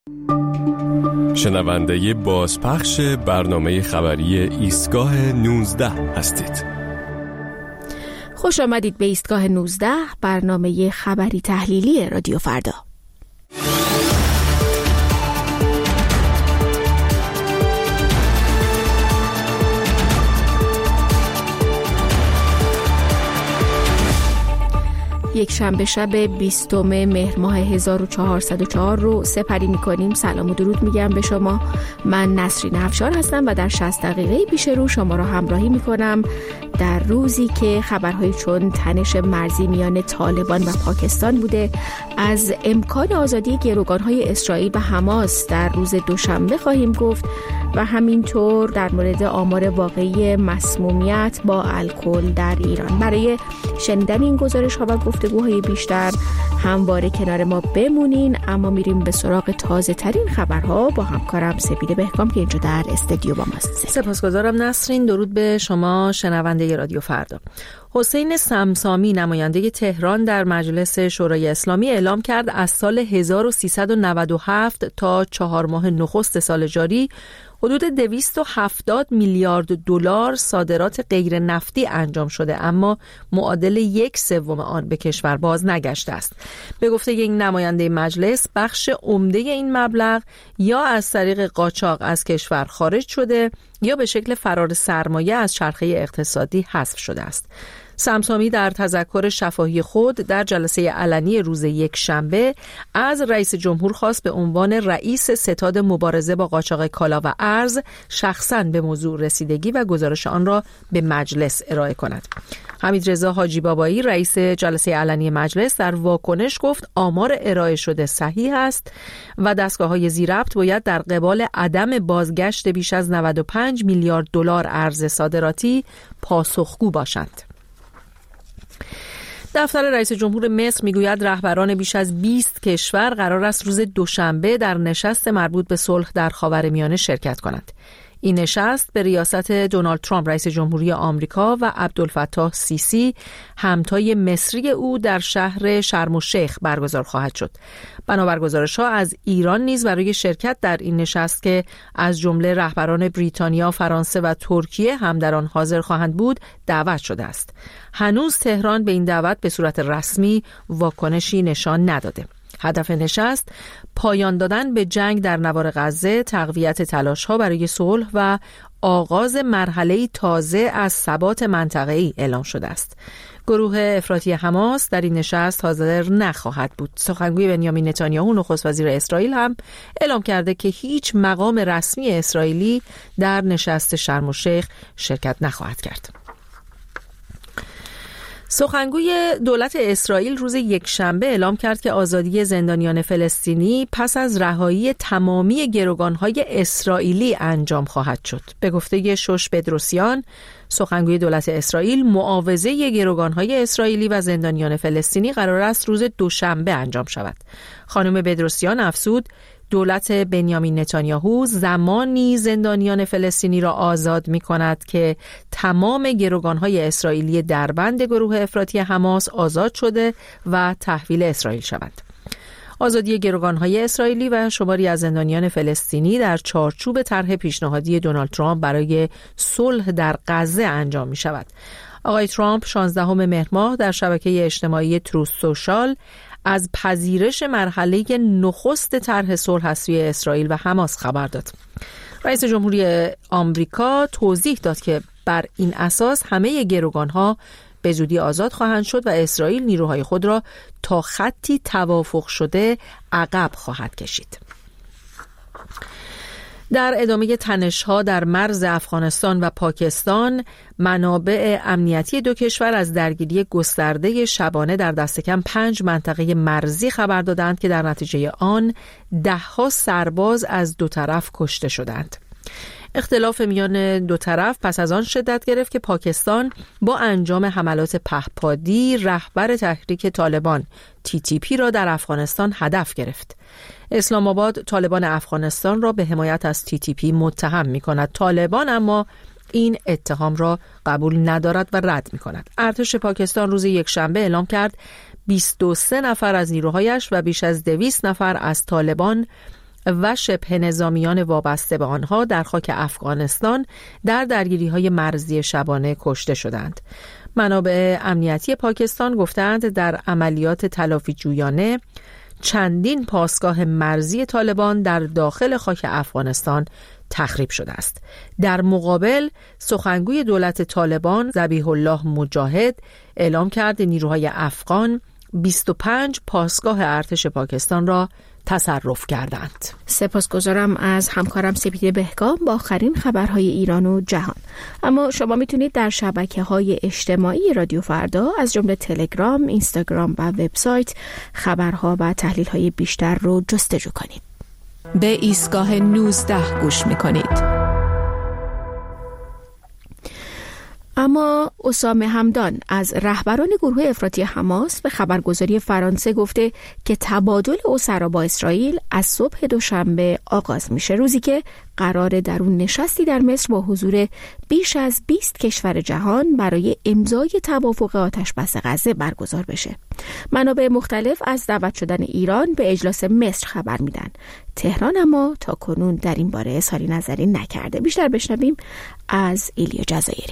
شنونده بازپخش برنامه خبری ایستگاه 19 هستید. خوش آمدید به ایستگاه 19، برنامه خبری تحلیلی رادیو فردا. یک شنبه شب 20 مهر ماه 1404 رو سپری می‌کنیم. سلام و درود میگم به شما. من نسرین افشار هستم و در 60 دقیقه پیش رو شما را همراهی می‌کنم در روزی که خبرهای چون تنش مرزی میان طالبان و پاکستان بوده، از امکان آزادی گروگان‌های اسرائیل و حماس در روز دوشنبه خواهیم گفت و همینطور در مورد آمار واقعی مسمومیت با الکل در ایران. برای شنیدن این گزارش‌ها و گفتگوهای بیشتر همواره کنار ما بمونین، اما میریم به سراغ تازه ترین خبرها با همکارم سپیده بهکام که اینجا در استودیو با ماست. سپاسگزارم نسرین. درود به شما شنونده رادیو فردا. حسین سمسامی نماینده تهران در مجلس شورای اسلامی اعلام کرد از سال 1397 تا 4 ماه نخست سال جاری حدود 270 میلیارد دلار صادرات غیر نفتی انجام شده، اما معادل 1/3 آن به کشور باز نگشته است. به گفته این نماینده مجلس، بخش عمده این مبلغ یا از طریق قاچاق از کشور خارج شده یا به شکل فرار سرمایه از چرخه اقتصادی حذف شده است. سمسامی در تذکر شفاهی خود در جلسه علنی روز یکشنبه از رئیس جمهور خواست به عنوان رئیس ستاد مبارزه با قاچاق کالا و ارز شخصاً به موضوع رسیدگی و گزارش آن را به مجلس ارائه کند. حمیدرضا حاجی بابایی رئیس جلسه علنی مجلس در واکنش گفت آمار ارائه شده صحیح است و دستگاه‌های ذی‌ربط باید در قبال عدم بازگشت بیش از 95 میلیارد دلار ارز صادراتی پاسخگو باشند. دفتر رئیس جمهور مصر میگوید رهبران بیش از 20 کشور قرار است روز دوشنبه در نشست مربوط به صلح در خاورمیانه شرکت کنند. این نشست به ریاست دونالد ترامپ رئیس جمهوری آمریکا و عبدالفتاح سیسی همتای مصری او در شهر شرم الشیخ برگزار خواهد شد. بنابر گزارش‌ها از ایران نیز برای شرکت در این نشست که از جمله رهبران بریتانیا، فرانسه و ترکیه هم در آن حاضر خواهند بود دعوت شده است. هنوز تهران به این دعوت به صورت رسمی واکنشی نشان نداده. هدف نشست پایان دادن به جنگ در نوار غزه، تقویت تلاش‌ها برای صلح و آغاز مرحله‌ای تازه از ثبات منطقه‌ای اعلام شده است. گروه افراطی حماس در این نشست حاضر نخواهد بود. سخنگوی بنیامین نتانیاهو نخست وزیر اسرائیل هم اعلام کرده که هیچ مقام رسمی اسرائیلی در نشست شرم الشیخ شرکت نخواهد کرد. سخنگوی دولت اسرائیل روز یکشنبه اعلام کرد که آزادی زندانیان فلسطینی پس از رهایی تمامی گروگان‌های اسرائیلی انجام خواهد شد. به گفته شوش بدروسیان، سخنگوی دولت اسرائیل، معاوضه گروگان‌های اسرائیلی و زندانیان فلسطینی قرار است روز دوشنبه انجام شود. خانم بدروسیان افزود دولت بنیامین نتانیاهو زمانی زندانیان فلسطینی را آزاد می کند که تمام گروگان‌های اسرائیلی دربند گروه افراطی حماس آزاد شده و تحویل اسرائیل شوند. آزادی گروگان‌های اسرائیلی و شماری از زندانیان فلسطینی در چارچوب طرح پیشنهادی دونالد ترامپ برای صلح در غزه انجام می شود. آقای ترامپ 16 مهر ماه در شبکه اجتماعی تروث سوشال از پذیرش مرحله نخست طرح صلح از سوی اسرائیل و حماس خبر داد. رئیس جمهوری آمریکا توضیح داد که بر این اساس همه گروگان‌ها به زودی آزاد خواهند شد و اسرائیل نیروهای خود را تا خطی توافق شده عقب خواهد کشید. در ادامه تنش‌ها در مرز افغانستان و پاکستان، منابع امنیتی دو کشور از درگیری گسترده شبانه در دست کم 5 منطقه مرزی خبر دادند که در نتیجه آن 10 سرباز از دو طرف کشته شدند. اختلاف میان دو طرف پس از آن شدت گرفت که پاکستان با انجام حملات پهپادی رهبر تحریک طالبان TTP را در افغانستان هدف گرفت. اسلام آباد طالبان افغانستان را به حمایت از TTP متهم می کند. طالبان اما این اتهام را قبول ندارد و رد می کند. ارتش پاکستان روز یکشنبه اعلام کرد 23 نفر از نیروهایش و بیش از 200 نفر از طالبان و شبه نظامیان وابسته به آنها در خاک افغانستان در درگیری‌های مرزی شبانه کشته شدند. منابع امنیتی پاکستان گفتند در عملیات تلافی جویانه چندین پاسگاه مرزی طالبان در داخل خاک افغانستان تخریب شده است. در مقابل سخنگوی دولت طالبان ذبیح الله مجاهد اعلام کرد نیروهای افغان 25 پاسگاه ارتش پاکستان را تصرف کردند. سپاسگزارم از همکارم سپیده بهگام با آخرین خبرهای ایران و جهان. اما شما میتونید در شبکه‌های اجتماعی رادیو فردا از جمله تلگرام، اینستاگرام و وبسایت خبرها و تحلیل‌های بیشتر رو جستجو کنید. به ایستگاه 19 گوش میکنید. اما اسامه همدان از رهبران گروه افراطی حماس به خبرگزاری فرانسه گفته که تبادل اسرا با اسرائیل از صبح دوشنبه آغاز میشه، روزی که قرار در اون نشستی در مصر با حضور بیش از 20 کشور جهان برای امضای توافق آتش بس غزه برگزار بشه. منابع مختلف از دعوت شدن ایران به اجلاس مصر خبر میدن. تهران اما تا کنون در این باره اظهاری نظری نکرده. بیشتر بشنویم از ایلیا جزایری.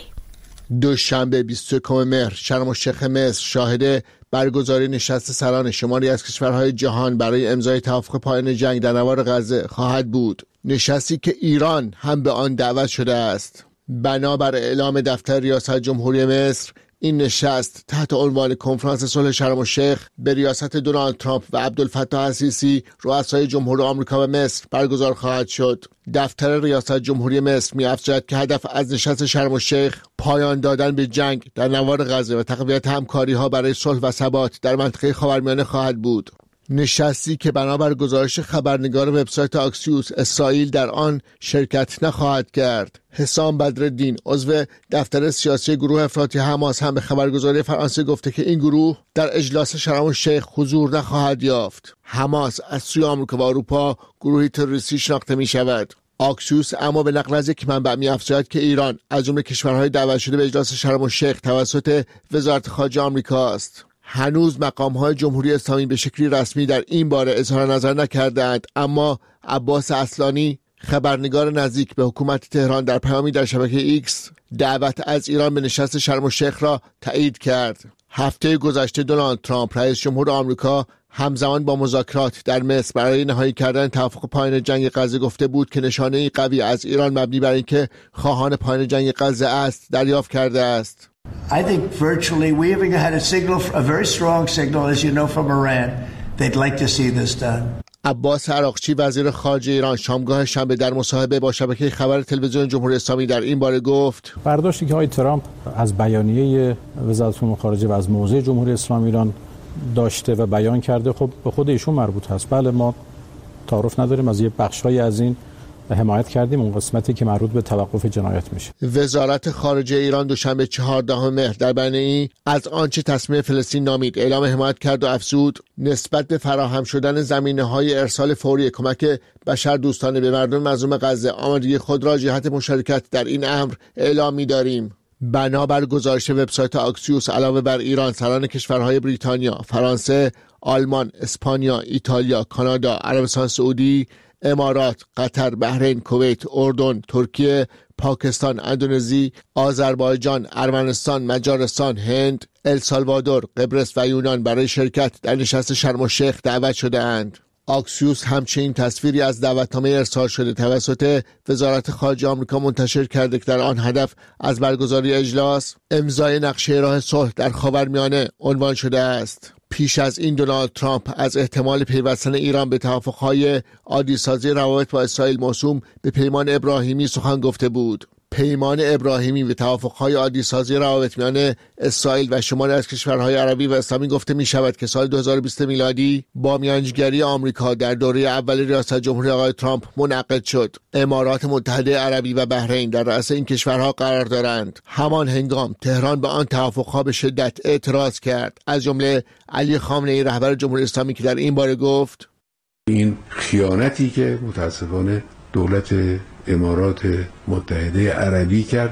دوشنبه 21 مهر شرم الشیخ مصر شاهد برگزاری نشست سران شماری از کشورهای جهان برای امضای توافق پایان جنگ در نوار غزه خواهد بود. نشستی که ایران هم به آن دعوت شده است. بنابر اعلام دفتر ریاست جمهوری مصر، این نشست تحت عنوان کنفرانس صلح شرم الشیخ به ریاست دونالد ترامپ و عبدالفتاح السیسی رؤسای جمهور آمریکا و مصر برگزار خواهد شد. دفتر ریاست جمهوری مصر می‌افزاید که هدف از نشست شرم الشیخ پایان دادن به جنگ در نوار غزه و تقویت همکاری‌ها برای صلح و ثبات در منطقه خاورمیانه خواهد بود. نشستی که بنابر گزارش خبرنگار وبسایت آکسیوس اسرائیل در آن شرکت نخواهد کرد. حسام بدرالدین عضو دفتر سیاسی گروه افراطی حماس هم به خبرگزاری فرانسه گفته که این گروه در اجلاس شرم الشیخ حضور نخواهد یافت. حماس از سوی آمریکا و اروپا گروهی تروریستی شناخته می شود. آکسیوس اما به نقل از یک منبع می‌افزاید که ایران از جمله کشورهای دعوت شده به اجلاس شرم الشیخ توسط وزارت خارجه آمریکا است. هنوز مقام‌های جمهوری اسلامی به شکلی رسمی در این باره اظهار نظر نکردند، اما عباس اصلانی خبرنگار نزدیک به حکومت تهران در پیامی در شبکه ایکس دعوت از ایران به نشست شرم الشیخ را تایید کرد. هفته گذشته دونالد ترامپ رئیس جمهور آمریکا همزمان با مذاکرات در مصر برای نهایی کردن توافق پایان جنگ غزه گفته بود که نشانه‌ای قوی از ایران مبنی بر اینکه خواهان پایان جنگ غزه است دریافت کرده است. I think virtually we even had a signal, a very strong signal, as you know, from Iran. They'd like to see this done. عباس عراقچی وزیر خارجه ایران شامگاه شنبه در مصاحبه با شبکه خبر تلویزیون جمهوری اسلامی در این باره گفت برداشتی که آقای ترامپ از بیانیه وزارت امور خارجه و از موضع جمهوری اسلامی ایران داشته و بیان کرده خب به خود ایشون مربوط هست. بله ما تعارف نداریم، از یه بخشای از این حمایت کردیم، اون قسمتی که مربوط به توقف جنایت میشه. وزارت خارجه ایران دوشنبه 14 مهر در بیانیه‌ای از آنچه تصمیم فلسطین نامید اعلام حمایت کرد و افزود نسبت به فراهم شدن زمینه‌های ارسال فوری کمک بشردوستانه به مردم مظلوم غزه آمادگی خود را جهت مشارکت در این امر اعلام می‌داریم. بنابر گزارش وبسایت آکسیوس علاوه بر ایران، سران کشورهای بریتانیا، فرانسه، آلمان، اسپانیا، ایتالیا، کانادا، عربستان سعودی، امارات، قطر، بحرین، کویت، اردن، ترکیه، پاکستان، اندونزی، آذربایجان، ارمنستان، مجارستان، هند، السالوادور، قبرس و یونان برای شرکت در نشست شرم الشیخ دعوت شده اند. آکسیوس همچنین تصویری از دعوتنامه ارسال شده توسط وزارت خارجه آمریکا منتشر کرده که در آن هدف از برگزاری اجلاس امضای نقشه راه صلح در خاورمیانه عنوان شده است. پیش از این دونالد ترامپ از احتمال پیوستن ایران به توافق‌های عادی‌سازی روابط با اسرائیل موسوم به پیمان ابراهیمی سخن گفته بود. پیمان ابراهیمی و توافق‌های عادی‌سازی روابط میان اسرائیل و شماری از کشورهای عربی و اسلامی گفته می‌شود که سال 2020 میلادی با میانجیگری آمریکا در دوره اول ریاست جمهوری آقای ترامپ منعقد شد. امارات متحده عربی و بحرین در رأس این کشورها قرار دارند. همان هنگام تهران به آن توافق‌ها به شدت اعتراض کرد، از جمله علی خامنه‌ای رهبر جمهوری اسلامی که در این باره گفت این خیانتی که متأسفانه دولت امارات متحده عربی کرد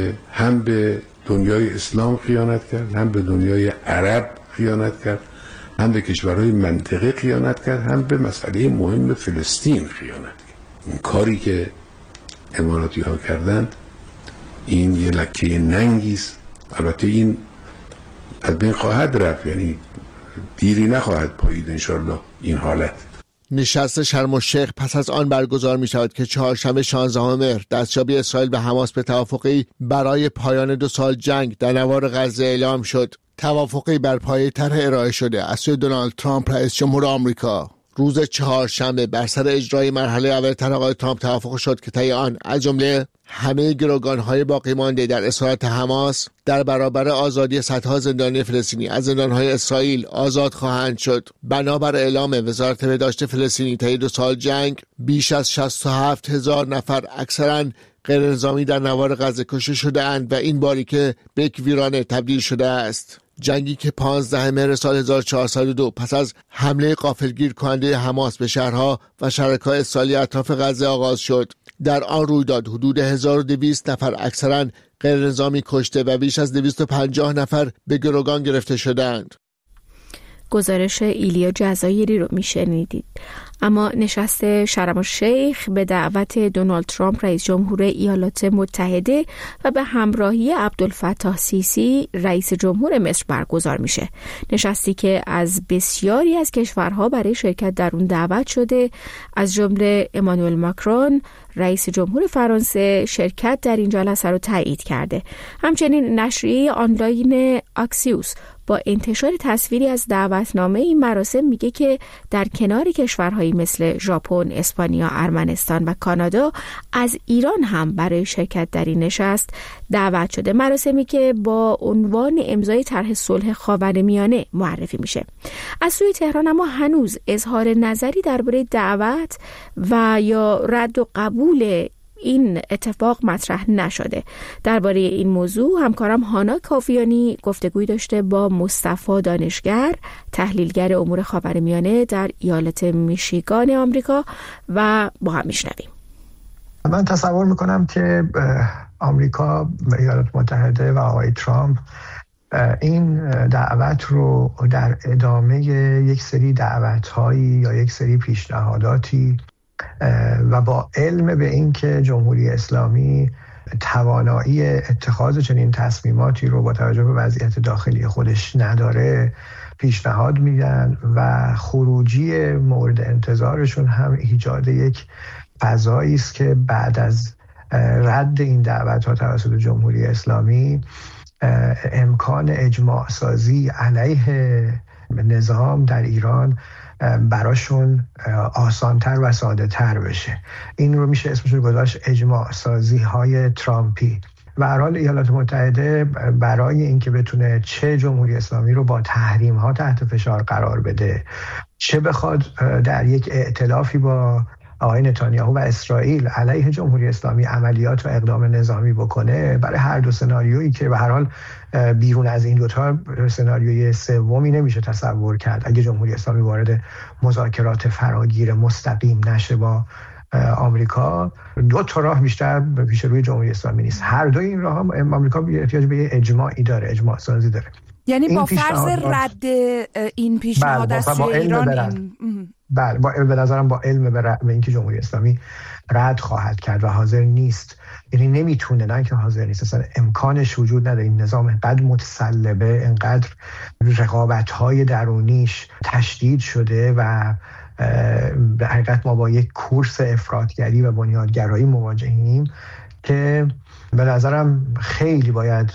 هم به دنیای اسلام خیانت کرد، هم به دنیای عرب خیانت کرد هم به کشورهای منطقه خیانت کرد، هم به مسئله مهم فلسطین خیانت کرد. این کاری که اماراتی ها کردند این یه لکه ننگیست. البته این از بین خواهد رفت، یعنی دیری نخواهد پایید انشالله این حالت. نشست شرم الشیخ پس از آن برگزار می شود که چهارشنبه 16 مهر دستیابی اسرائیل و حماس به توافقی برای پایان 2 سال جنگ در نوار غزه اعلام شد. توافقی بر پایه طرح ارائه شده از سوی دونالد ترامپ رئیس جمهور آمریکا. روز چهارشنبه بر سر اجرای مرحله اول طرح آقای ترامپ توافق شد که طی آن از جمله همه گروگان‌های باقی مانده در اسارت حماس در برابر آزادی صدها زندانی فلسطینی از زندان‌های اسرائیل آزاد خواهند شد. بنابر اعلام وزارت بهداشت فلسطینی طی 2 سال جنگ بیش از 67,000 نفر اکثراً غیر نظامی در نوار غزه کشته شده اند و این باریکه به یک ویرانه تبدیل شده است. جنگی که 15 مهر سال 1402 پس از حمله غافلگیر کننده حماس به شهرها و شرکای اسرائیلی اطراف غزه آغاز شد. در آن رویداد حدود 1200 نفر اکثراً غیر نظامی کشته و بیش از 250 نفر به گروگان گرفته شدند. گزارش ایلیا جزایری رو میشنیدید. اما نشست شرم الشیخ به دعوت دونالد ترامپ رئیس جمهور ایالات متحده و به همراهی عبدالفتاح سیسی رئیس جمهور مصر برگزار میشه. نشستی که از بسیاری از کشورها برای شرکت در اون دعوت شده، از جمله امانوئل ماکرون رئیس جمهور فرانسه شرکت در این جلسه رو تایید کرده. همچنین نشریه آنلاین اکسیوس با انتشار تصویری از دعوتنامه این مراسم میگه که در کنار کشورهایی مثل ژاپن، اسپانیا، ارمنستان و کانادا از ایران هم برای شرکت در این نشست دعوت شده. مراسمی که با عنوان امضای طرح صلح خاورمیانه معرفی میشه. از سوی تهران اما هنوز اظهار نظری درباره دعوت و یا رد و قبول این اتفاق مطرح نشده. درباره این موضوع همکارم هانا کافیانی گفتگوی داشته با مصطفی دانشگر، تحلیلگر امور خاورمیانه در ایالت میشیگان آمریکا و با هم میشنویم. من تصور میکنم که آمریکا و ایالات متحده و آقای ترامپ این دعوت رو در ادامه یک سری دعوت‌هایی یا یک سری پیشنهاداتی و با علم به این که جمهوری اسلامی توانایی اتخاذ چنین تصمیماتی رو با توجه به وضعیت داخلی خودش نداره پیشنهاد میدن و خروجی مورد انتظارشون هم ایجاد یک فضایی است که بعد از رد این دعوت‌ها توسط جمهوری اسلامی امکان اجماع سازی علیه نظام در ایران براشون آسانتر و ساده تر بشه. این رو میشه اسمش رو گذاشت اجماع سازی های ترامپی. و هر حال ایالات متحده برای اینکه بتونه چه جمهوری اسلامی رو با تحریم ها تحت فشار قرار بده، چه بخواد در یک ائتلافی با آقای نتانیاهو و اسرائیل علیه جمهوری اسلامی عملیات و اقدام نظامی بکنه، برای هر دو سناریویی که به هر حال بیرون از این دوتا سناریوی سومی نمیشه تصور کرد اگه جمهوری اسلامی وارد مذاکرات فراگیر مستقیم نشه با آمریکا، دو تا راه بیشتر به پیش روی جمهوری اسلامی نیست. هر دو این راه هم آمریکا احتیاج به اجماعی داره، اجماع سازی داره. یعنی با فرض رد این پیشنهاد از سوی ایران بله به نظرم با علم به اینکه جمهوری اسلامی رد خواهد کرد و حاضر نیست، یعنی نمیتونه، نه که حاضر نیست، اصلا امکانش وجود نداره. این نظام انقدر متسلبه، انقدر رقابت‌های درونیش تشدید شده و به حقیقت ما با یک کورس افراطگری و بنیادگرایی مواجهیم که به نظرم خیلی باید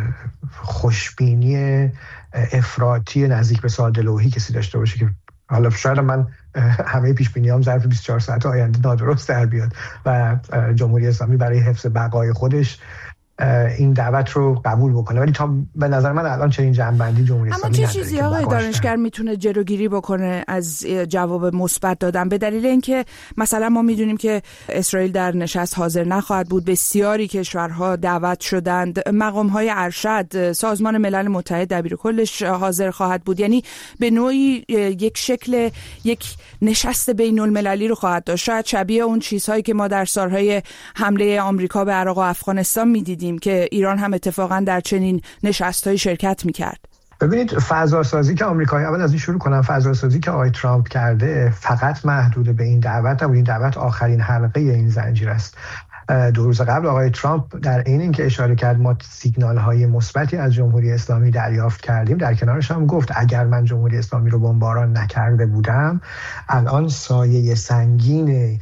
خوشبینی افراطی نزدیک به ساده‌لوحی کسی داشته باشه که حالا شاید من همه پیش‌بینی‌هام ظرف 24 ساعت آینده نادرست در بیاد و جمهوری اسلامی برای حفظ بقای خودش این دعوت رو قبول بکنه، ولی تا به نظر من الان چنین جنبندی جمهوری اسلامی نداره. اما چه چیزی آقای دانشگر میتونه جلوگیری بکنه از جواب مثبت دادن؟ به دلیل اینکه مثلا ما میدونیم که اسرائیل در نشست حاضر نخواهد بود، بسیاری کشورها دعوت شدند، مقام‌های ارشد، سازمان ملل متحد دبیرکلش حاضر خواهد بود، یعنی به نوعی یک شکل یک نشست بین‌المللی رو خواهد داشت، شاید شبیه اون چیزهایی که ما در سالهای حمله آمریکا به عراق و افغانستان میدیدیم که ایران هم اتفاقا در چنین نشست‌های شرکت می‌کرد. ببینید فضاسازی که آمریکایی، اول از این شروع کنم، فضاسازی که آقای ترامپ کرده فقط محدود به این دعوت نبود. این دعوت آخرین حلقه این زنجیر است. 2 روز قبل آقای ترامپ در این که اشاره کرد ما سیگنال‌های مثبتی از جمهوری اسلامی دریافت کردیم، در کنارش هم گفت اگر من جمهوری اسلامی رو بمباران نکرده بودم الان سایه سنگین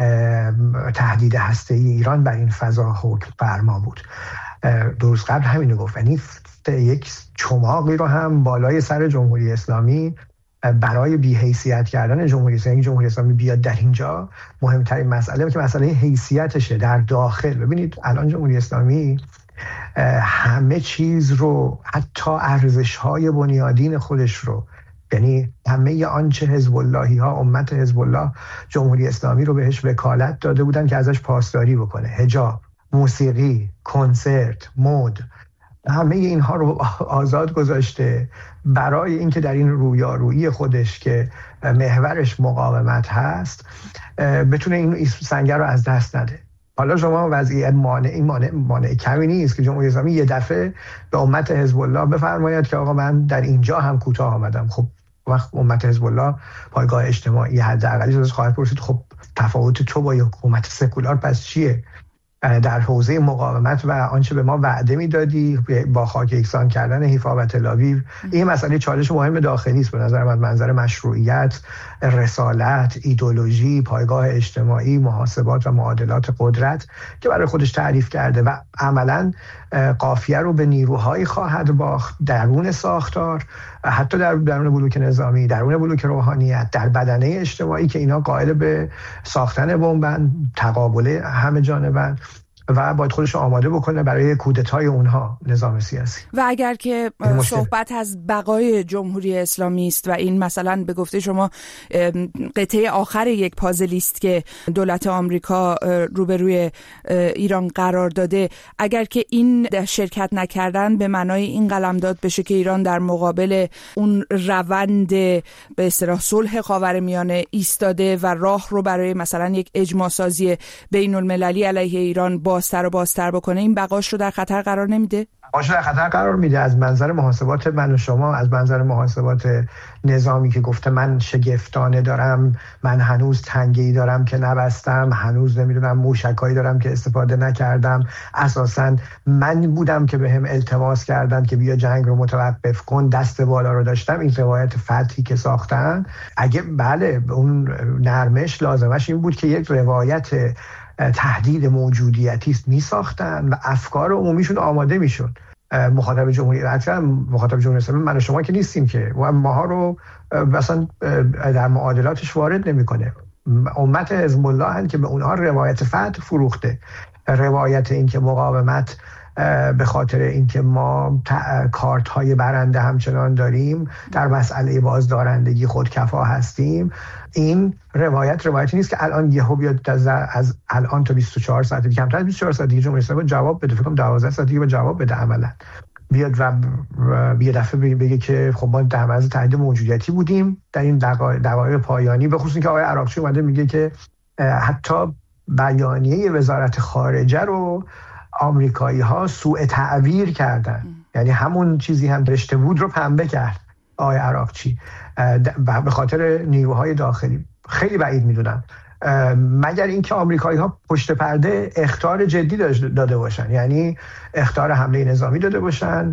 تهدید هسته‌ای ایران بر این فضا حکم فرما بود. 2 روز قبل همینو گفت. یعنی یک چماقی رو هم بالای سر جمهوری اسلامی برای بی‌حیثیت کردن جمهوری اسلامی، جمهوری اسلامی بیاد در اینجا. مهمترین مسئله که مسئله حیثیتشه در داخل. ببینید الان جمهوری اسلامی همه چیز رو، حتی ارزش‌های بنیادین خودش رو، یعنی همه آنچه حزب اللهی ها، امت حزب الله جمهوری اسلامی رو بهش وکالت داده بودن که ازش پاسداری بکنه، حجاب، موسیقی، کنسرت، مد، همه اینها رو آزاد گذاشته برای اینکه در این رویارویی خودش که محورش مقاومت هست بتونه این سنگر رو از دست نده. حالا شما وضعیت مانع کمی نیست که جمهوری اسلامی یه دفعه به امت حزب الله بفرماید که آقا من در اینجا هم کوتاه آمدم. خب وقت امت حزب الله پایگاه اجتماعی حداقلی ازش خواهد پرسید خب تفاوت تو با حکومت سکولار پس چیه؟ در حوزه مقاومت و آنچه به ما وعده میدادی با خاک یکسان کردن حیفا و تل‌آویو، این مسئله چالش مهم داخلی است به نظر من، منظر مشروعیت، رسالت، ایدئولوژی، پایگاه اجتماعی، محاسبات و معادلات قدرت که برای خودش تعریف کرده و عملاً قافیه رو به نیروهایی خواهد باخت درون ساختار، حتی در درون بلوک نظامی، درون بلوک روحانیت، در بدنه اجتماعی که اینا قائل به ساختن بمبن، تقابل همه جانبن و باید خودش آماده بکنه برای کودتای اونها نظام سیاسی. و اگر که صحبت از بقای جمهوری اسلامی است و این مثلا به گفته شما قطعه آخر یک پازلی است که دولت آمریکا روبروی ایران قرار داده، اگر که این شرکت نکردن به معنای این قلمداد بشه که ایران در مقابل اون روند به اصطلاح صلح خاورمیانه ایستاده و راه رو برای مثلا یک اجماع سازی بین المللی علیه ایران بازتر بکنه، این بقاش رو در خطر قرار نمیده؟ بقاش در خطر قرار میده. از منظر محاسبات من و شما، از منظر محاسبات نظامی که گفته من شگفتانه دارم، من هنوز تنگه‌ای دارم که نبستم، هنوز نمیدونم موشکایی دارم که استفاده نکردم، اساساً من بودم که بهم التماس کردن که بیا جنگ رو متوقف کن، دست بالا رو داشتم. این روایت فتحی که ساختن، اگه بله اون نرمش لازمش این بود که یک روایت تهدید موجودیتی است میساختن و افکار عمومیشون آماده میشد. مخاطب جمهوری اسلامی من و شما که نیستیم که، و ماها رو مثلا در معادلاتش وارد نمیکنه. امت حزب الله هست که به اونها روایت فتح فروخته، روایت این که مقاومت به خاطر اینکه ما کارت های برنده همچنان داریم، در مسئله بازدارندگی خودکفا هستیم. این روایتی نیست که الان یهو بیاد از الان تا 24 ساعت دیگه، کمتر از 24 ساعت دیگه جمهوری اسلامی جواب بده، فکر کنم 12 ساعت دیگه جواب بده عملا، بیاد و یه دفعه بگه که خب ما در معرض تهدید موجودیتی بودیم در این دقایق پایانی. به خصوص که آقای عراقچی اومده میگه که حتی بیانیه وزارت خارجه رو آمریکایی ها سوء تعبیر کردن، یعنی همون چیزی هم رشته بود رو پنبه کرد آقای عراقچی به خاطر نیروهای داخلی. خیلی بعید میدونم مگر اینکه آمریکایی ها پشت پرده اخطار جدی داده باشن، یعنی اخطار حمله نظامی داده باشن،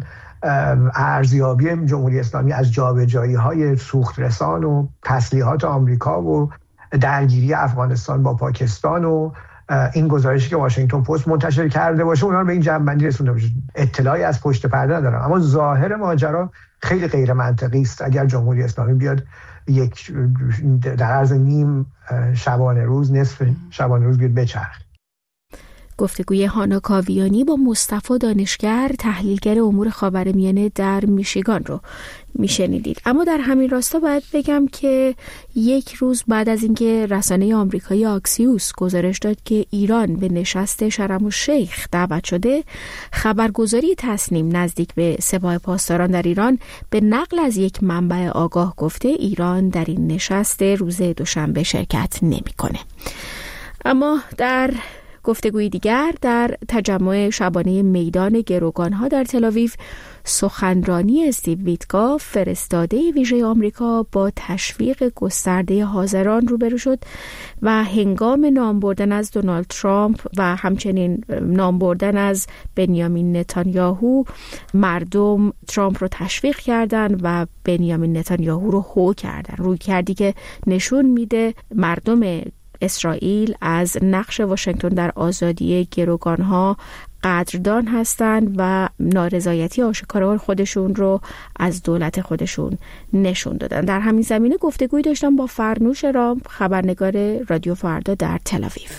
ارزیابی جمهوری اسلامی از جابجایی های سوخت رسان و تسلیحات آمریکا و درگیری افغانستان با پاکستان و این گزارشی که واشنگتن پست منتشر کرده باشه اونا رو به این جنبندی رسونده باشه. اطلاعی از پشت پرده ندارم، اما ظاهر ماجرا خیلی غیر منطقی است اگر جمهوری اسلامی بیاد یک در عرض نیم شبانه روز، نصف شبانه روز بیاد بچرخ. گفتگوی هانا کاویانی با مصطفی دانشگر، تحلیلگر امور خاورمیانه در میشیگان رو میشنیدید. اما در همین راستا باید بگم که یک روز بعد از اینکه رسانه آمریکایی آکسیوس گزارش داد که ایران به نشست شرم الشیخ دعوت شده، خبرگزاری تصنیم نزدیک به سپاه پاسداران در ایران به نقل از یک منبع آگاه گفته ایران در این نشست روز دوشنبه شرکت نمی‌کنه. اما در گفتگوی دیگر در تجمع شبانه میدان گروگانها در تل‌آویو، سخنرانی استیو ویتکاف فرستاده ویژه آمریکا با تشویق گسترده حاضران روبرو شد و هنگام نام بردن از دونالد ترامپ و همچنین نام بردن از بنیامین نتانیاهو، مردم ترامپ رو تشویق کردن و بنیامین نتانیاهو رو هو کردن. روی کردی که نشون میده مردم اسرائیل از نقش واشنگتن در آزادی گروگانها قدردان هستند و نارضایتی آشکار خودشون رو از دولت خودشون نشون دادن. در همین زمینه گفتگوی داشتم با فرنوش رام، خبرنگار رادیو فردا در تل‌آویو.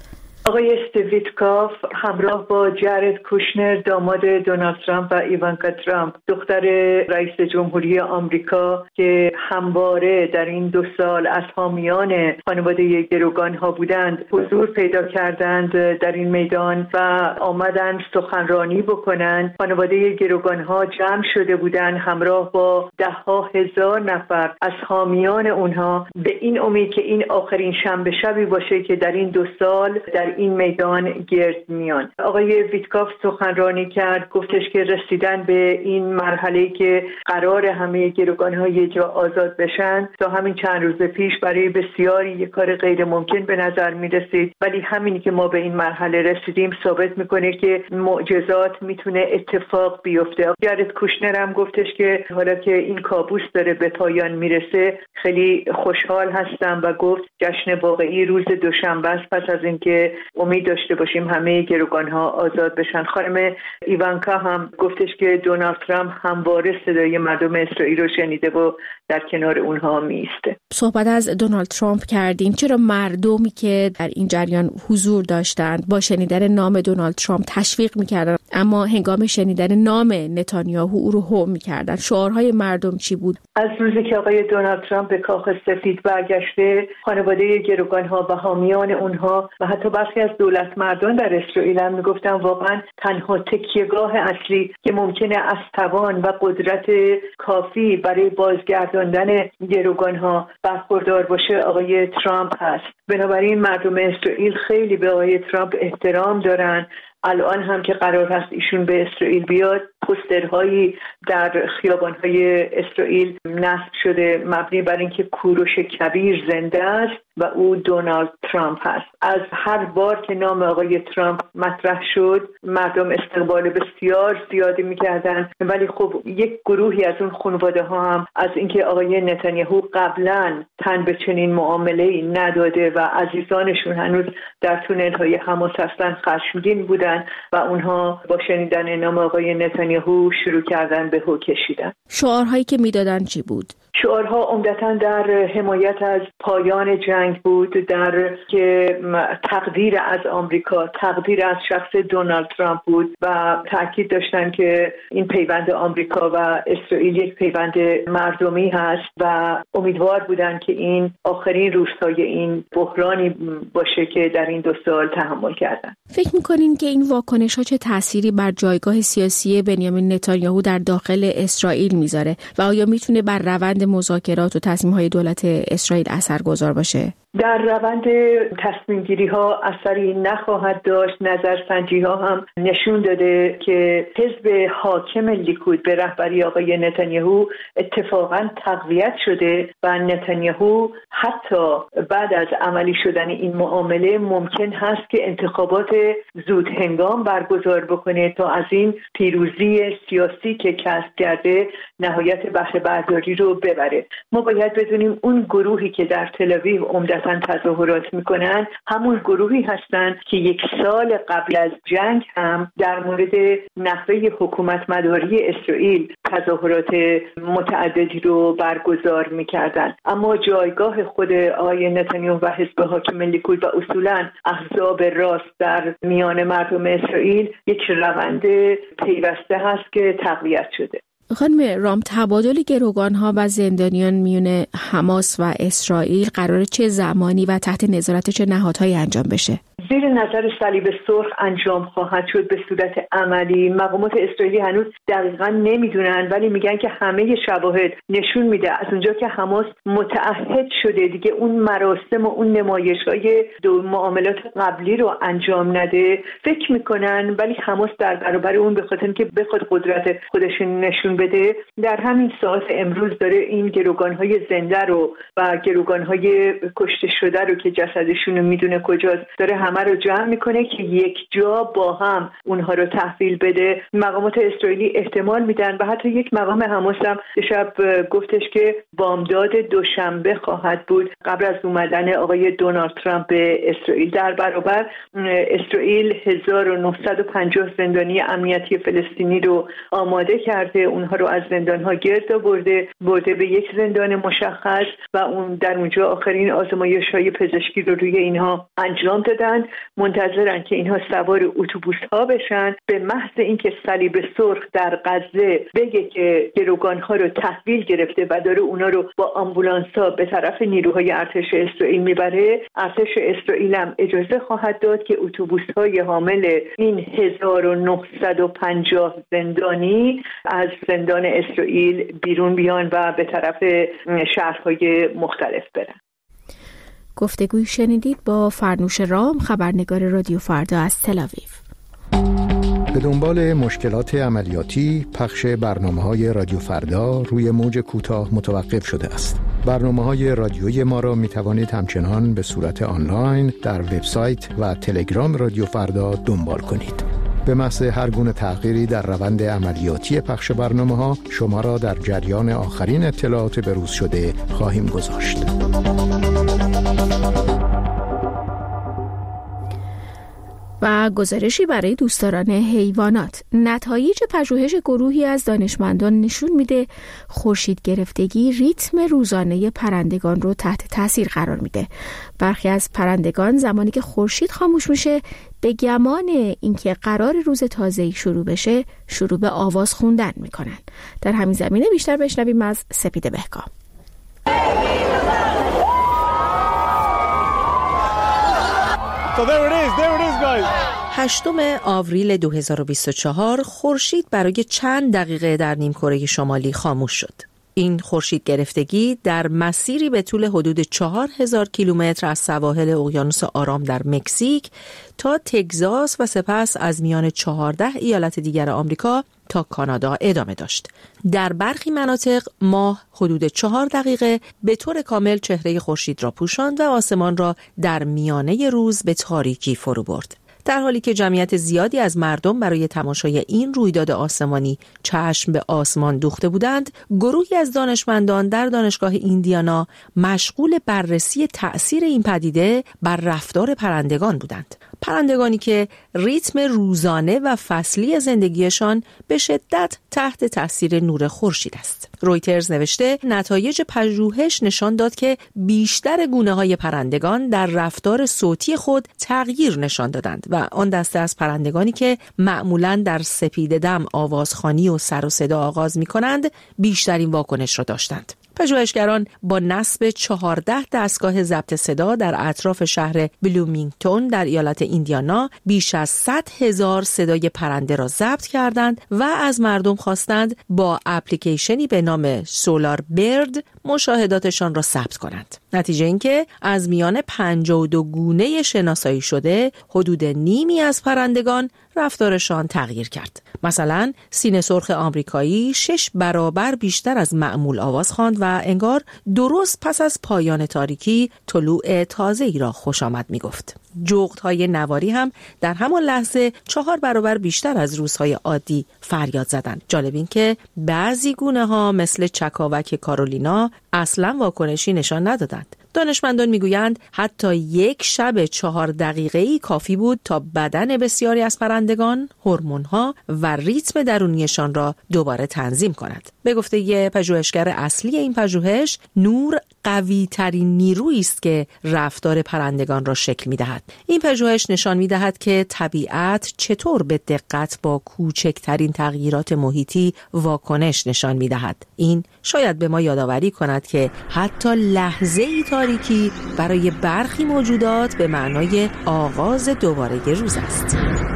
آقای استیو ویتکاف همراه با جارد کوشنر داماد دونالد ترامپ و ایوانکا ترامپ دختر رئیس جمهوری آمریکا که همواره در این 2 سال از حامیان خانواده گروگانها بودند حضور پیدا کردند در این میدان و آمدند سخنرانی بکنند. خانواده گروگانها جمع شده بودند همراه با 10,000 نفر از حامیان اونها به این امید که این آخرین شنبه شبی باشه که در این 2 سال در این میدان گرد میان. آقای ویتکاف سخنرانی کرد، گفتش که رسیدن به این مرحله که قرار همه گروگان‌ها یه جا آزاد بشن تا همین چند روز پیش برای بسیاری یک کار غیر ممکن به نظر می رسید، ولی همینی که ما به این مرحله رسیدیم ثابت میکنه که معجزات میتونه اتفاق بیفته. جارد کوشنر هم گفتش که حالا که این کابوس داره به پایان میرسه خیلی خوشحال هستم و گفت جشن واقعی روز دوشنبه است، پس از اینکه امید داشته باشیم همه گروگان‌ها آزاد بشن. خانم ایوانکا هم گفتش که دونالد ترامپ همواره صدای مردم اسرائیل رو شنیده و در کنار اونها میسته. صحبت از دونالد ترامپ کردیم، چرا مردمی که در این جریان حضور داشتند با شنیدن نام دونالد ترامپ تشویق میکردن اما هنگام شنیدن نام نتانیاهو او رو هو میکردن؟ شعارهای مردم چی بود؟ از روزی که آقای دونالد ترامپ به کاخ سفید برگشته، خانواده گروگان‌ها و حامیان اونها و حتی برخی از دولت مردان در اسرائیل هم میگفتن واقعا تنها تکیهگاه اصلی که ممکنه از توان و قدرت کافی برای بازگرداندن گروگان‌ها برخوردار باشه آقای ترامپ هست. بنابراین مردم اسرائیل خیلی به آقای ترامپ احترام دارن. الان هم که قرار هست ایشون به اسرائیل بیاد، پوسترهایی در خیابان‌های اسرائیل نصب شده مبنی بر اینکه کوروش کبیر زنده است و او دونالد ترامپ هست. از هر بار که نام آقای ترامپ مطرح شد مردم استقبال بسیار زیادی می‌کردن، ولی خب یک گروهی از اون خانواده ها هم از اینکه آقای نتانیاهو قبلا تن به چنین معامله‌ای نداده و عزیزانشون هنوز در تونل‌های حماس هستن خشمگین بودن و اونها با شنیدن نام آقای نتانیاهو شروع کردن به هو کشیدن. شعارهایی که میدادن چی بود؟ شعارها عمدتاً در حمایت از پایان جنگ بود، در که تقدیر از آمریکا، تقدیر از شخص دونالد ترامپ بود و تاکید داشتن که این پیوند آمریکا و اسرائیل یک پیوند مردمی هست و امیدوار بودن که این آخرین روزهای این بحرانی باشه که در این 2 سال تحمل کردن. فکر می‌کنین که این واکنش‌ها چه تأثیری بر جایگاه سیاسی بنیامین نتانیاهو در داخل اسرائیل میذاره و آیا میتونه بر روند مذاکرات و تصمیم‌های دولت اسرائیل اثرگذار باشه؟ در روند تصمیم گیری ها اثری نخواهد داشت. نظرسنجی ها هم نشون داده که حزب حاکم لیکود به رهبری آقای نتانیاهو اتفاقا تقویت شده و نتانیاهو حتی بعد از عملی شدن این معامله ممکن هست که انتخابات زود هنگام برگزار بکنه تا از این پیروزی سیاسی که کسب کرده نهایت بهره برداری رو ببره. ما باید بدونیم اون گروهی که در تل‌آویو عمدتاً تظاهرات میکنن همون گروهی هستن که 1 سال قبل از جنگ هم در مورد نحوه حکومت مداری اسرائیل تظاهرات متعددی رو برگزار میکردن. اما جایگاه خود آقای نتانیاهو و حزب حاکم لیکود و اصولاً احزاب راست در میان مردم اسرائیل یک روند پیوسته هست که تقویت شده. خانم رام، تبادل گروگان‌ها و زندانیان میون حماس و اسرائیل قراره چه زمانی و تحت نظارت چه نهادهایی انجام بشه؟ زیر نظر صلیب سرخ انجام خواهد شد به صورت عملی. مقامات اسرائیلی هنوز دقیقاً نمیدونن، ولی میگن که همه شواهد نشون میده از اونجا که حماس متعهد شده دیگه اون مراسم و اون نمایش‌های معاملات قبلی رو انجام نده، فکر میکنن ولی حماس در برابر اون به خاطر اینکه بخواد قدرت خودش نشون بده در همین ساعت امروز داره این گروگان‌های زنده رو و گروگان‌های کشته شده رو که جسدشون رو میدونه کجاست داره همه رو جمع میکنه که یک جا با هم اونها رو تحویل بده. مقامات اسرائیلی احتمال میدن و حتی یک مقام حماس هم شب گفتش که بامداد دوشنبه خواهد بود قبل از اومدن آقای دونالد ترامپ به اسرائیل. در برابر اسرائیل 1950 زندانی امنیتی فلسطینی رو آماده کرده، اونها رو از زندان‌ها گرد برده به یک زندان مشخص و اون در اونجا آخرین آزمایش‌های پزشکی رو روی اینها انجام دادن. منتظرن که اینها سوار اتوبوس‌ها بشن. به محض اینکه صلیب سرخ در غزه بگه که گروگان‌ها رو تحویل گرفته و داره اونا رو با آمبولانس‌ها به طرف نیروهای ارتش اسرائیل میبره، ارتش اسرائیل هم اجازه خواهد داد که اتوبوس‌های حامل این 1950 زندانی از زندان اسرائیل بیرون بیان و به طرف شهرهای مختلف برن. گفتگوی شنیدید با فرنوش رام، خبرنگار رادیو فردا از تل آویو. به دنبال مشکلات عملیاتی، پخش برنامه‌های رادیو فردا روی موج کوتاه متوقف شده است. برنامه‌های رادیویی ما را می‌توانید همچنان به صورت آنلاین در وبسایت و تلگرام رادیو فردا دنبال کنید. به محض هر گونه تغییری در روند عملیاتی پخش برنامه‌ها شما را در جریان آخرین اطلاعات بروز شده خواهیم گذاشت. و گزارشی برای دوستداران حیوانات. نتایج پژوهش گروهی از دانشمندان نشون میده خورشید گرفتگی ریتم روزانه پرندگان رو تحت تاثیر قرار میده. برخی از پرندگان زمانی که خورشید خاموش میشه به گمان اینکه قرار روز تازه‌ای شروع بشه شروع به آواز خوندن میکنن. در همین زمینه بیشتر بشنویم از سپید بهکام. So there it is guys. 8 آوریل 2024 خورشید برای چند دقیقه در نیمکره شمالی خاموش شد. این خورشید گرفتگی در مسیری به طول حدود 4000 کیلومتر از سواحل اقیانوس آرام در مکزیک تا تگزاس و سپس از میان 14 ایالت دیگر آمریکا تا کانادا ادامه داشت. در برخی مناطق ماه حدود 4 دقیقه به طور کامل چهره خورشید را پوشاند و آسمان را در میانه روز به تاریکی فرو برد. در حالی که جمعیت زیادی از مردم برای تماشای این رویداد آسمانی چشم به آسمان دوخته بودند، گروهی از دانشمندان در دانشگاه ایندیانا مشغول بررسی تأثیر این پدیده بر رفتار پرندگان بودند. پرندگانی که ریتم روزانه و فصلی زندگیشان به شدت تحت تأثیر نور خورشید است. رویترز نوشته نتایج پژوهش نشان داد که بیشتر گونه‌های پرندگان در رفتار صوتی خود تغییر نشان دادند و آن دسته از پرندگانی که معمولاً در سپید دم آوازخوانی و سر و صدا آغاز می‌کنند بیشترین واکنش را داشتند. پژوهشگران با نصب 14 دستگاه ضبط صدا در اطراف شهر بلومینگتون در ایالت ایندیانا بیش از 100,000 صدای پرنده را ضبط کردند و از مردم خواستند با اپلیکیشنی به نام سولار برد مشاهداتشان را ثبت کنند. نتیجه این که از میان 52 گونه شناسایی شده حدود نیمی از پرندگان رفتارشان تغییر کرد. مثلا سینه سرخ آمریکایی 6 برابر بیشتر از معمول آواز خواند و انگار درست پس از پایان تاریکی طلوع تازه‌ای را خوش آمد می گفت. جغدهای نواری هم در همان لحظه 4 برابر بیشتر از روزهای عادی فریاد زدند. جالب این که بعضی گونه ها مثل چکاوک کارولینا اصلا واکنشی نشان ندادند. دانشمندان میگویند حتی یک شب 4 دقیقه‌ای کافی بود تا بدن بسیاری از پرندگان، هورمون‌ها و ریتم درونیشان را دوباره تنظیم کند. به گفته پژوهشگر اصلی این پژوهش، نور قوی ترین نیرویی است که رفتار پرندگان را شکل می دهد. این پژوهش نشان می دهد که طبیعت چطور به دقت با کوچکترین تغییرات محیطی واکنش نشان می دهد. این شاید به ما یادآوری کند که حتی لحظه‌ای تاریکی برای برخی موجودات به معنای آغاز دوباره روز است.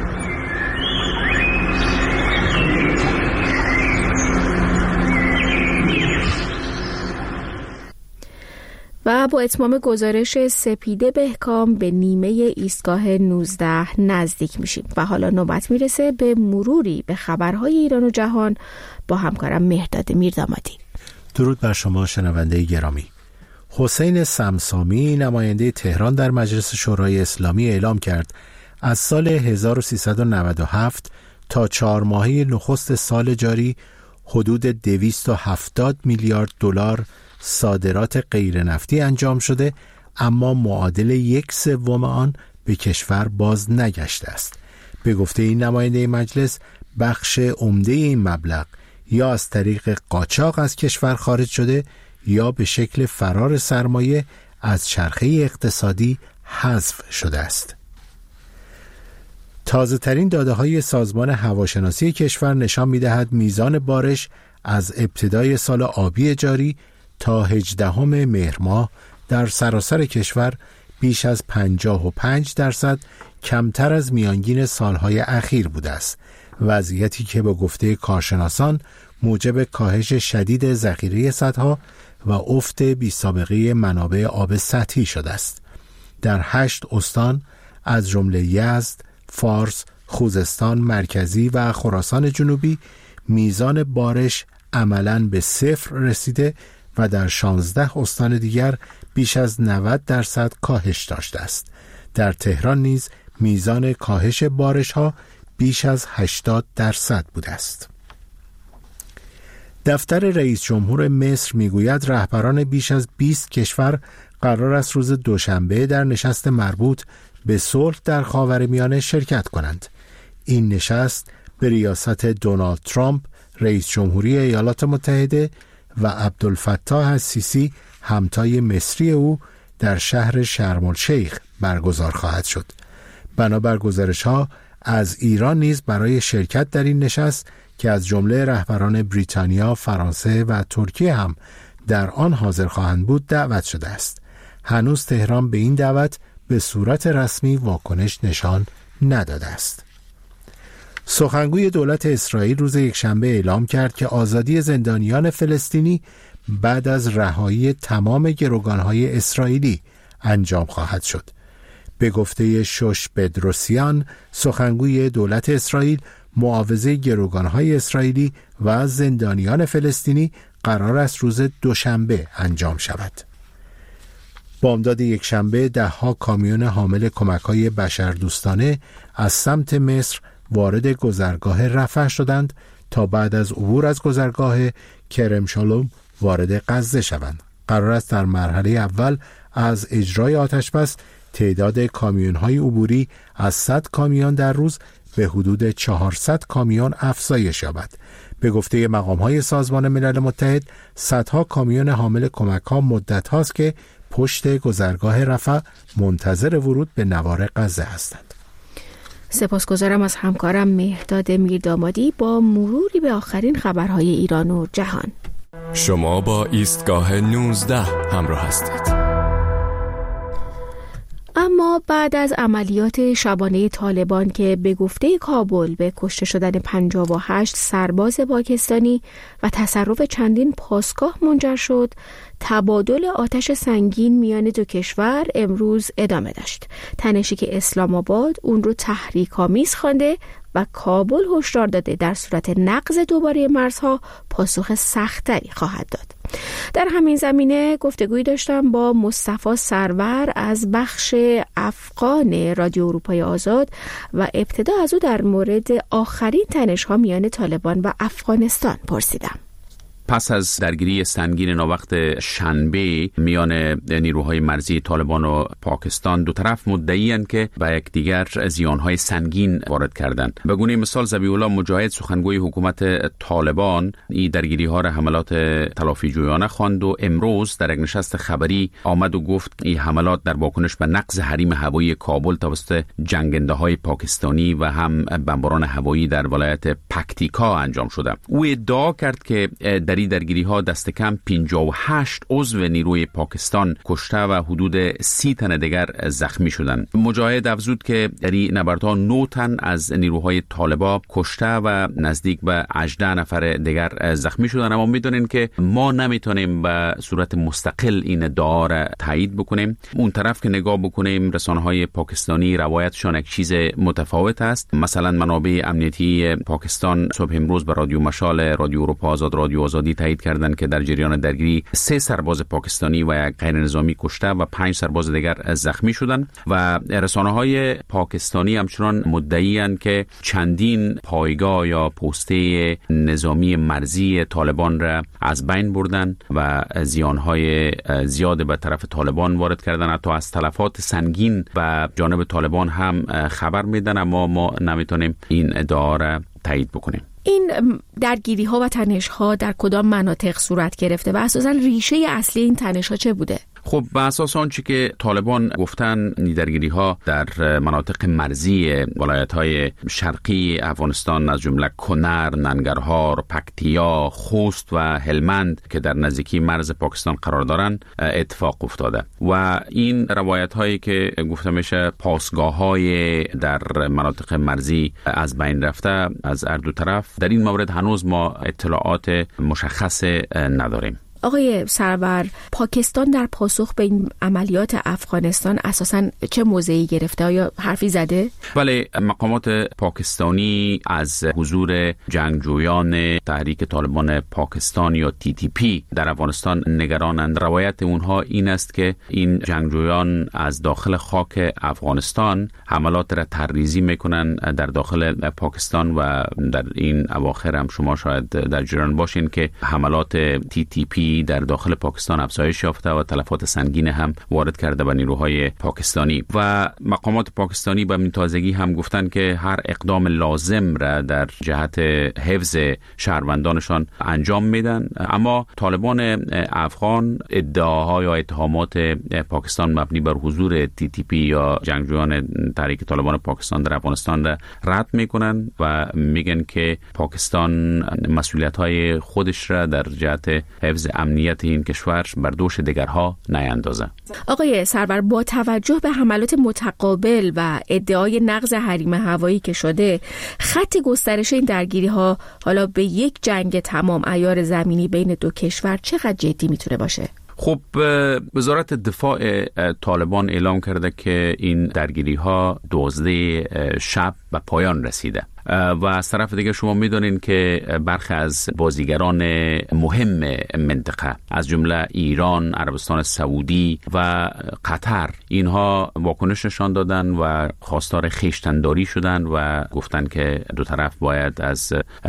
و با اتمام گزارش سپیده بهکام به نیمه ایستگاه 19 نزدیک میشیم و حالا نوبت میرسه به مروری به خبرهای ایران و جهان با همکارم مهرداد میردامادی. درود بر شما شنونده گرامی. حسین سمسامی نماینده تهران در مجلس شورای اسلامی اعلام کرد از سال 1397 تا 4 ماهه نخست سال جاری حدود 270 میلیارد دلار صادرات غیر نفتی انجام شده، اما معادل 1/3 آن به کشور باز نگشته است. به گفته این نماینده مجلس، بخش عمده این مبلغ یا از طریق قاچاق از کشور خارج شده یا به شکل فرار سرمایه از چرخه اقتصادی حذف شده است. تازه ترین داده های سازمان هواشناسی کشور نشان می دهد میزان بارش از ابتدای سال آبی جاری تا 18 مهر ماه در سراسر کشور بیش از 55% کمتر از میانگین سالهای اخیر بوده است، وضعیتی که به گفته کارشناسان موجب کاهش شدید ذخیره سدها و افت بی‌سابقه منابع آب سطحی شده است. در 8 استان از جمله یزد، فارس، خوزستان مرکزی و خراسان جنوبی میزان بارش عملاً به 0 رسیده و در 16 استان دیگر بیش از 90% کاهش داشته است. در تهران نیز میزان کاهش بارش‌ها بیش از 80% بوده است. دفتر رئیس جمهور مصر میگوید رهبران بیش از 20 کشور قرار است روز دوشنبه در نشست مربوط به صلح در خاورمیانه شرکت کنند. این نشست به ریاست دونالد ترامپ رئیس جمهوری ایالات متحده و عبدالفتاح السیسی همتای مصری او در شهر شرم الشیخ برگزار خواهد شد. بنابر گزارش‌ها از ایران نیز برای شرکت در این نشست که از جمله رهبران بریتانیا، فرانسه و ترکیه هم در آن حاضر خواهند بود دعوت شده است. هنوز تهران به این دعوت به صورت رسمی واکنش نشان نداده است. سخنگوی دولت اسرائیل روز یکشنبه اعلام کرد که آزادی زندانیان فلسطینی بعد از رهایی تمام گروگانهای اسرائیلی انجام خواهد شد. به گفته شوش بدروسیان، سخنگوی دولت اسرائیل، معاوضه گروگانهای اسرائیلی و زندانیان فلسطینی قرار است روز دوشنبه انجام شود. بامداد یکشنبه 10 کامیون حامل کمک‌های بشردوستانه از سمت مصر وارد گذرگاه رفح شدند تا بعد از عبور از گذرگاه کرم شالوم وارد غزه شوند. قرار است در مرحله اول از اجرای آتشبس تعداد کامیون‌های عبوری از 100 کامیون در روز به حدود 400 کامیون افزایش یابد. به گفته مقام‌های سازمان ملل متحد، صدها کامیون حامل کمک‌ها مدت هاست که پشت گذرگاه رفح منتظر ورود به نوار غزه هستند. سپاسگزارم از همکارم مهرداد میردامادی با مروری به آخرین خبرهای ایران و جهان. شما با ایستگاه 19 همراه هستید. اما بعد از عملیات شبانه طالبان که به گفته کابل به کشته شدن 58 سرباز پاکستانی و تصرف چندین پاسگاه منجر شد، تبادل آتش سنگین میان دو کشور امروز ادامه داشت. تنشی که اسلام آباد اون رو تحریک‌آمیز خوانده و کابل هشدار داده در صورت نقض دوباره مرزها پاسخ سخت‌تری خواهد داد. در همین زمینه گفتگویی داشتم با مصطفی سرور از بخش افغان رادیو اروپای آزاد و ابتدا از او در مورد آخرین تنش‌ها میان طالبان و افغانستان پرسیدم. پس از درگیری سنگین ناوقت شنبه میان نیروهای مرزی طالبان و پاکستان، دو طرف مدعی‌اند که به یکدیگر زیانهای سنگین وارد کردند. به گونه مثال ذبیح الله مجاهد سخنگوی حکومت طالبان این درگیری‌ها را حملات تلافی‌جویانه خواند و امروز در یک نشست خبری آمد و گفت این حملات در واکنش به نقض حریم هوایی کابل توسط جنگنده‌های پاکستانی و هم بمباران هوایی در ولایت پکتیکا انجام شده. او ادعا کرد که در این درگیری‌ها دست کم 58 عضو نیروی پاکستان کشته و حدود 30 تن دیگر زخمی شدند. مجاهد افزود که در این نبردها 9 تن از نیروهای طالبان کشته و نزدیک به 18 نفر دیگر زخمی شدند. اما می‌دونین که ما نمیتونیم به صورت مستقل این ادعا را تایید بکنیم. اون طرف که نگاه بکنیم رسانه‌های پاکستانی روایتشان یک چیز متفاوت است. مثلا منابع امنیتی پاکستان صبح امروز به رادیو مشال، رادیو اروپا آزاد، رادیو آزادی تایید کردند که در جریان درگیری 3 سرباز پاکستانی و یک غیر نظامی کشته و 5 سرباز دیگر زخمی شدند و رسانه‌های پاکستانی همچنان مدعی‌اند که چندین پایگاه یا پسته نظامی مرزی طالبان را از بین بردن و زیانهای زیاد به طرف طالبان وارد کردن. حتی از تلفات سنگین و جانب طالبان هم خبر میدن، اما ما نمیتونیم این ادعا را تایید بکنیم. این درگیری ها و تنش ها در کدام مناطق صورت گرفته و اساساً ریشه اصلی این تنش ها چه بوده؟ خب به اساس آنچه که طالبان گفتن درگیری ها در مناطق مرزی ولایت های شرقی افغانستان از جمله کنر، ننگرهار، پکتیا، خوست و هلمند که در نزدیکی مرز پاکستان قرار دارند اتفاق افتاده و این روایت هایی که گفته میشه پاسگاه های در مناطق مرزی از بین رفته از هر دو طرف، در این مورد هنوز ما اطلاعات مشخص نداریم. آقای سرور، پاکستان در پاسخ به این عملیات افغانستان اساساً چه موضعی گرفته؟ آیا حرفی زده؟ بله، مقامات پاکستانی از حضور جنگجویان تحریک طالبان پاکستان یا TTP در افغانستان نگرانند. روایت اونها این است که این جنگجویان از داخل خاک افغانستان حملات را تحریزی میکنن در داخل پاکستان و در این اواخر هم شما شاید در جریان باشین که حملات TTP در داخل پاکستان افزایش یافته و تلفات سنگین هم وارد کرده به نیروهای پاکستانی و مقامات پاکستانی به این تازگی هم گفتن که هر اقدام لازم را در جهت حفظ شهروندانشان انجام میدن. اما طالبان افغان ادعاها یا اتهامات پاکستان مبنی بر حضور TTP یا جنگجویان تحریک طالبان پاکستان در افغانستان را رد میکنن و میگن که پاکستان مسئولیت‌های خودش را در جهت حفظ امنیت این کشور بر دوش دیگرها نیندازه. آقای سرور، با توجه به حملات متقابل و ادعای نقض حریم هوایی که شده، خط گسترش این درگیری ها حالا به یک جنگ تمام عیار زمینی بین دو کشور چقدر جدی میتونه باشه؟ خب وزارت دفاع طالبان اعلام کرده که این درگیری ها 12 شب به پایان رسیده و از طرف دیگه شما میدونین که برخی از بازیگران مهم منطقه از جمله ایران، عربستان سعودی و قطر اینها واکنش نشان دادن و خواستار خویشتن‌داری شدن و گفتن که دو طرف باید از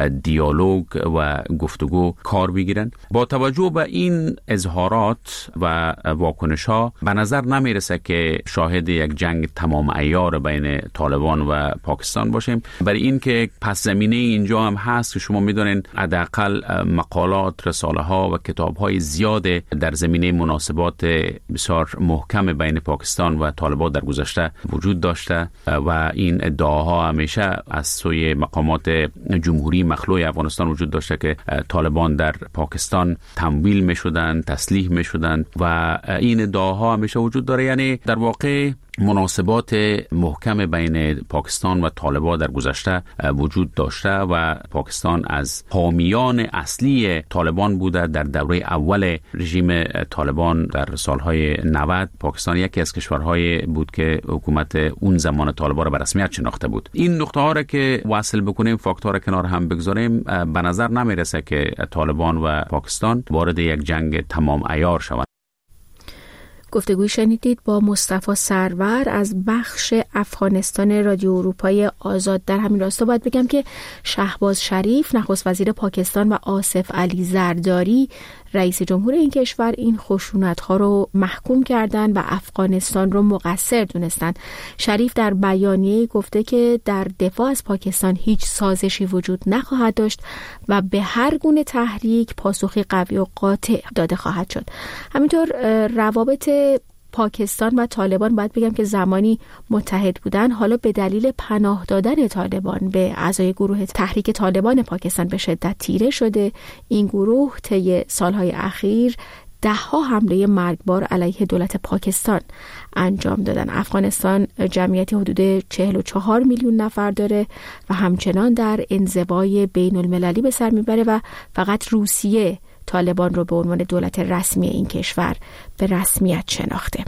دیالوگ و گفتگو کار بگیرن. با توجه به این اظهارات و واکنش ها به نظر نمیرسه که شاهد یک جنگ تمام عیار بین طالبان و پاکستان باشیم، برای این که پس زمینه اینجا هم هست که شما میدونین حداقل مقالات، رساله ها و کتاب های زیاد در زمینه مناسبات بسیار محکم بین پاکستان و طالبان در گذشته وجود داشته و این ادعاها همیشه از سوی مقامات جمهوری مخلوع افغانستان وجود داشته که طالبان در پاکستان تمویل می شدن، تسلیح می شدن و این ادعاها همیشه وجود داره. یعنی در واقع مناسبات محکم بین پاکستان و طالبان در گذشته وجود داشته و پاکستان از حامیان اصلی طالبان بوده. در دوره اول رژیم طالبان در سالهای 90 پاکستان یکی از کشورهای بود که حکومت اون زمان طالبان را به رسمیت شناخته بود. این نقطه ها را که وصل بکنیم، فاکتور را کنار هم بگذاریم، به نظر نمیرسه که طالبان و پاکستان وارد یک جنگ تمام عیار شوند. گفتگوی شنیدید با مصطفی سرور از بخش افغانستان رادیو اروپای آزاد. در همین راستا باید بگم که شهباز شریف نخست وزیر پاکستان و آصف علی زرداری رئیس جمهور این کشور این خشونت‌ها رو محکوم کردن و افغانستان رو مقصر دونستن. شریف در بیانیه گفته که در دفاع از پاکستان هیچ سازشی وجود نخواهد داشت و به هر گونه تحریک پاسخی قوی و قاطع داده خواهد شد. همینطور روابط پاکستان و طالبان باید بگم که زمانی متحد بودن، حالا به دلیل پناه دادن طالبان به اعضای گروه تحریک طالبان پاکستان به شدت تیره شده. این گروه طی سالهای اخیر 10 حمله مرگبار علیه دولت پاکستان انجام دادن. افغانستان جمعیتی حدود 44 میلیون نفر داره و همچنان در انزوای بین المللی به سر میبره و فقط روسیه طالبان رو به عنوان دولت رسمی این کشور به رسمیت شناخته.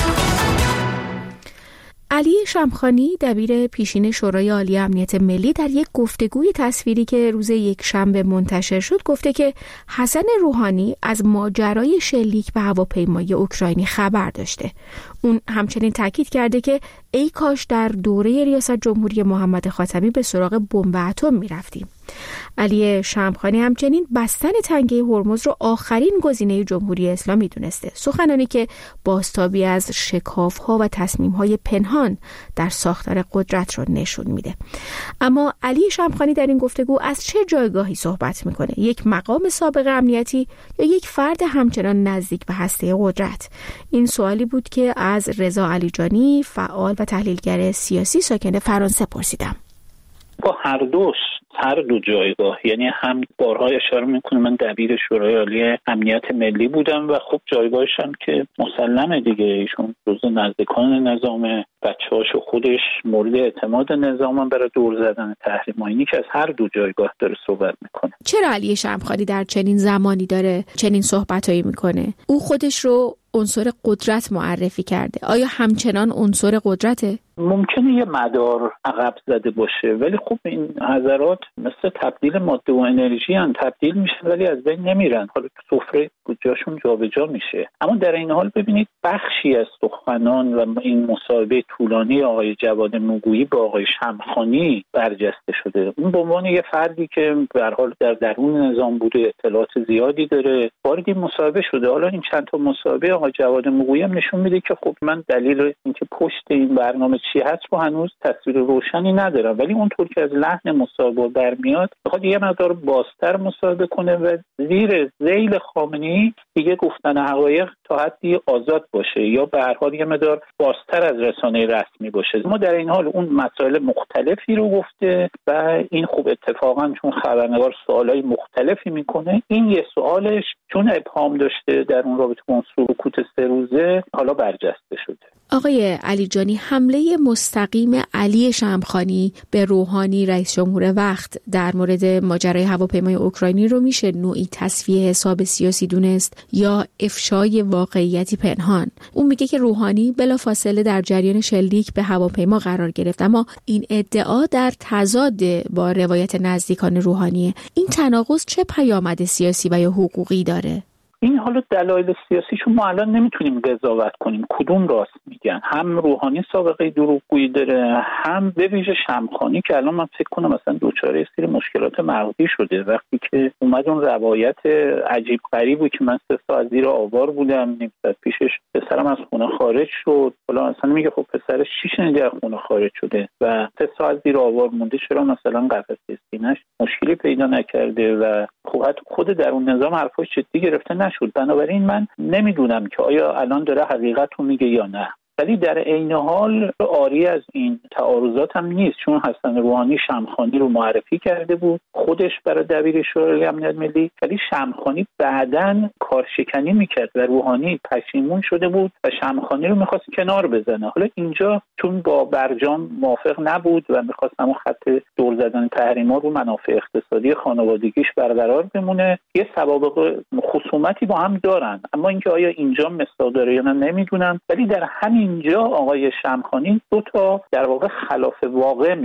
علی شمخانی دبیر پیشین شورای عالی امنیت ملی در یک گفتگوی تصویری که روز یکشنبه منتشر شد گفته که حسن روحانی از ماجرای شلیک به هواپیمای اوکراینی خبر داشته. اون همچنین تاکید کرده که ای کاش در دوره ریاست جمهوری محمد خاتمی به سراغ بمب اتم می‌رفتیم. علی شمخانی همچنین بستن تنگه هرمز رو آخرین گزینه جمهوری اسلامی دونسته. سخنانی که بازتابی از شکاف‌ها و تصمیم‌های پنهان در ساختار قدرت رو نشون میده. اما علی شمخانی در این گفتگو از چه جایگاهی صحبت میکنه؟ یک مقام سابق امنیتی یا یک فرد همچنان نزدیک به هسته قدرت؟ این سوالی بود که از رضا علیجانی، فعال و تحلیلگر سیاسی ساکن فرانسه پرسیدم. با هر دو جایگاه، یعنی هم بارها اشاره میکنه من دبیر شورای عالی امنیت ملی بودم و خب جایگاهش هم که مسلمه دیگه، ایشون جزو نزدیکان نظام، بچه‌هاش و خودش مورد اعتماد نظام برای دور زدن تحریم‌ها، که از هر دو جایگاه داره صحبت میکنه. چرا علی شمخانی در چنین زمانی داره چنین صحبتایی میکنه؟ او خودش رو عنصر قدرت معرفی کرده. آیا همچنان عنصر قدرته؟ ممکنه یه مدار عقب زده باشه، ولی خب این حضرات مثل تبدیل ماده و انرژی هم تبدیل میشن ولی از بین نمیرن. حالا سفره جاشون جابجا میشه. اما در این حال ببینید بخشی از سخنان و این مصاحبه طولانی آقای جواد موگویی با آقای شمخانی برجسته شده. اون به عنوان یه فردی که به هر حال در درون نظام بوده، اطلاعات زیادی داره، وارد مصاحبه شده. حالا این چند تا مصاحبه آقای جواد موگویی هم نشون میده که خب من دلیل اینکه پشت این برنامه چی هست رو هنوز تصویر روشنی ندارم، ولی اونطور که از لحن مصاحبه برمیاد بخواد یه مقدار بازتر مصاحبه کنه و زیر ذیل خامنه‌ای دیگه گفتن حقایق تا حدی آزاد باشه یا به هر حال یه مقدار بازتر از رسانه رسمی باشه. ما در این حال اون مسائل مختلفی رو گفته و این خوب اتفاقا چون خبرنگار سوالای مختلفی میکنه، این یه سوالش چون ابهام داشته در اون رابطه با اون سکوت 3 روزه حالا برجسته شده. آقای علیجانی، حمله مستقیم علی شمخانی به روحانی رئیس جمهور وقت در مورد ماجرای هواپیمای اوکراینی رو میشه نوعی تصفیه حساب سیاسی دونست یا افشای واقعیتی پنهان؟ اون میگه که روحانی بلافاصله در جریان شلیک به هواپیما قرار گرفت، اما این ادعا در تضاد با روایت نزدیکان روحانیه. این تناقض چه پیامد سیاسی و یا حقوقی داره؟ این حالا دلایل سیاسیشون ما الان نمیتونیم قضاوت کنیم کدوم راست میگن. هم روحانی سابقه دروغگویی داره، هم به ویژه شمخانی که الان من فکر کنم مثلا دوچاره یه سری مشکلات مغزی شده. وقتی که اومد اون روایت عجیب غریبی که من 3 ساعت زیر آوار بودم، نیم ساعت پیشش پسرم از خونه خارج شد، حالا مثلا میگه خب پسرش چی شنیده از خونه خارج شده و 3 ساعت زیر آوار مونده، چرا مثلا قفسه سینه‌اش مشکلی پیدا نکرده و خود در اون نظام حرفاش جدی گرفته نشد. بنابراین من نمیدونم که آیا الان داره حقیقت رو میگه یا نه، ولی در عین حال عاری از این تعارضات هم نیست، چون حسن روحانی شمخانی رو معرفی کرده بود خودش برای دبیر شورای امنیت ملی، ولی شمخانی بعداً کارشکنی میکرد و روحانی پشیمون شده بود و شمخانی رو میخواست کنار بزنه. حالا اینجا چون با برجام موافق نبود و میخواست همون خط دور زدن تحریما رو منافع اقتصادی خانوادگیش برقرار بمونه، یه سوابق خصومتی با هم دارن. اما اینکه آیا اینجا مثال داره یا نه نمیدونم، ولی در همین اینجا آقای شمخانی 2 تا در واقع خلاف واقع میگه.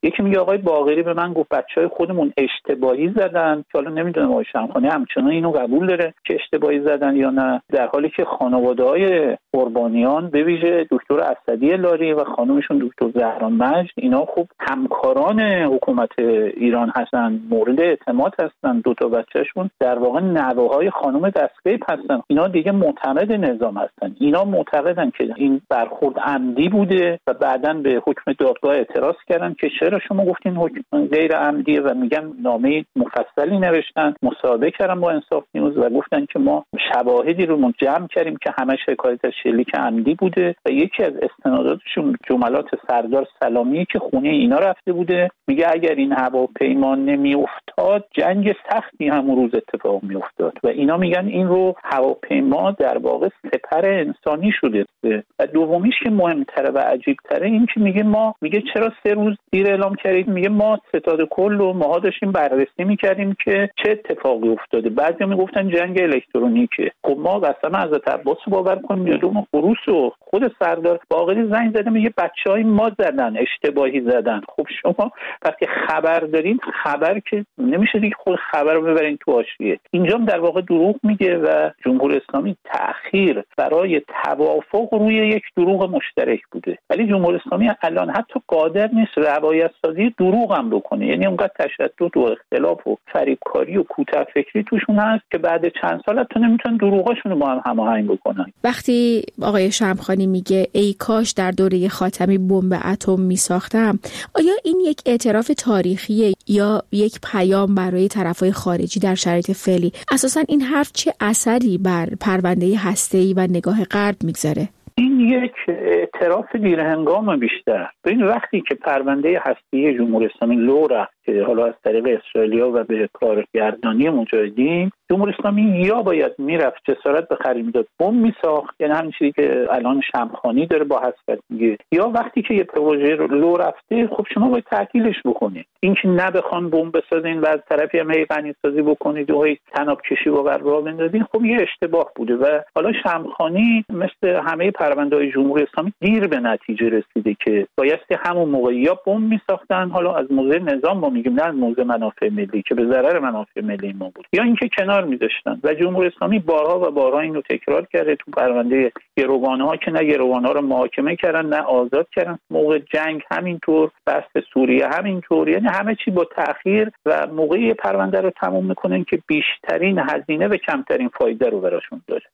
یکی میگه آقای باقری به من گفت بچهای خودمون اشتباهی زدن، که حالا نمیدونم آقای شمخانی همچنان اینو قبول داره که اشتباهی زدن یا نه، در حالی که خانواده‌های قربانیان به ویژه دکتر اسدی لاری و خانمشون دکتر زهران مجد اینا خوب همکاران حکومت ایران هستن، مورد اعتماد هستن، دو تا بچه‌شون در واقع نوه‌های خانم دستگیب هستن. اینا دیگه معتقد نظام هستن، اینا معتقدن که این برخورد عمدی بوده و بعداً به حکم دادگاه اعتراض کردن که چرا شما گفتین حکم غیر عمدیه و میگن نامه مفصلی نوشتن، مصاحبه کردن با انصاف نیوز و گفتن که ما شواهدی رو جمع کردیم که همه شکایت از شلیک عمدی بوده و یکی از استناداتشون جملات سردار سلامی که خونه اینا رفته بوده، میگه اگر این هواپیما نمیافتاد جنگ سختی همون روز اتفاق میافتاد و اینا میگن این رو هواپیما در واقع سپر انسانی شده. و دومیش که مهمتره و عجیبتره این که میگه چرا 3 روز دیر اعلام کردید؟ میگه ما ستاد کل و ماها داشتیم بررسی میکردیم که چه اتفاقی افتاده. بعضیا میگفتن جنگ الکترونیکه. خب ما قسم حضرت عباس رو باور کنیم یا دوم خروس و خود سردار باقری زنگ زده میگه بچهای ما زدن، اشتباهی زدن. خب شما وقتی خبر دارین، خبر که نمیشه دیگه خود خبر رو ببرین تو حاشیه. اینجا در واقع دروغ میگه و جمهوری اسلامی تأخیر برای توافق روی یک دروغ مشترک بوده، ولی جمهوری اسلامی الان حتی قادر نیست روایت سازی دروغ هم بکنه. یعنی اونقدر تشدد و اختلاف و فریبکاری و کوته فکری توشون هست که بعد چند سال حتی نمیتونن دروغاشون رو با هم هماهنگ بکنن. وقتی آقای شمخانی میگه ای کاش در دوره خاتمی بمب اتم میساختم، آیا این یک اعتراف تاریخیه یا یک پیام برای طرفای خارجی در شرایط فعلی؟ اساساً این حرف چه اثری بر پرونده هسته‌ای و نگاه غرب میگذاره؟ این یک اعتراف دیرهنگام بیشتر. ببین وقتی که پرونده هسته‌ای جمهوری اسلامی لو رفت که حالا از طریق اسرائیلیا و به کارگردانی مجاهدین، جمهوری اسلامی یا باید میرفت جسارت به خرج میداد بمب میساخت، یعنی همین چیزی که الان شمخانی داره با حسرت میگه، یا وقتی که یه پروژه لو رفته خب شما باید تعطیلش بکنید. اینکه نبخوان بمب بسازین و از طرفی هم غنی سازی بکنید و تناب کشی و راه بندازین، خب یه اشتباه بوده. و حالا شمخانی مثل همه پرونده‌های جمهوری اسلامی دیر به نتیجه رسیده که بایستی همون موقع یا بمب میساختن، حالا از موضع نظام ما میگیم نه موضع منافع ملی که به ضرر منافع ملی ما بود، یا اینکه کنار میذاشتن. و جمهوری اسلامی بارها و بارها اینو تکرار کرده تو پرونده گروگان‌ها که نه گروگان‌ها رو محاکمه کردن نه آزاد کردن، موقع جنگ همینطور، بحث سوریه همینطور. یعنی همه چی با تأخیر و موقعی پرونده رو تموم میکنن که بیشترین هزینه و کمترین فایده رو براشون داره.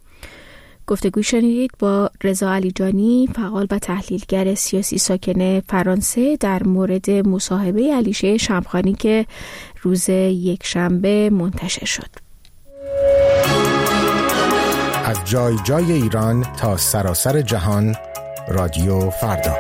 گفتگو شنیدید با رضا علیجانی، فعال و تحلیلگر سیاسی ساکن فرانسه، در مورد مصاحبه علیشه شمخانی که روز یکشنبه منتشر شد. از جای جای ایران تا سراسر جهان، رادیو فردا.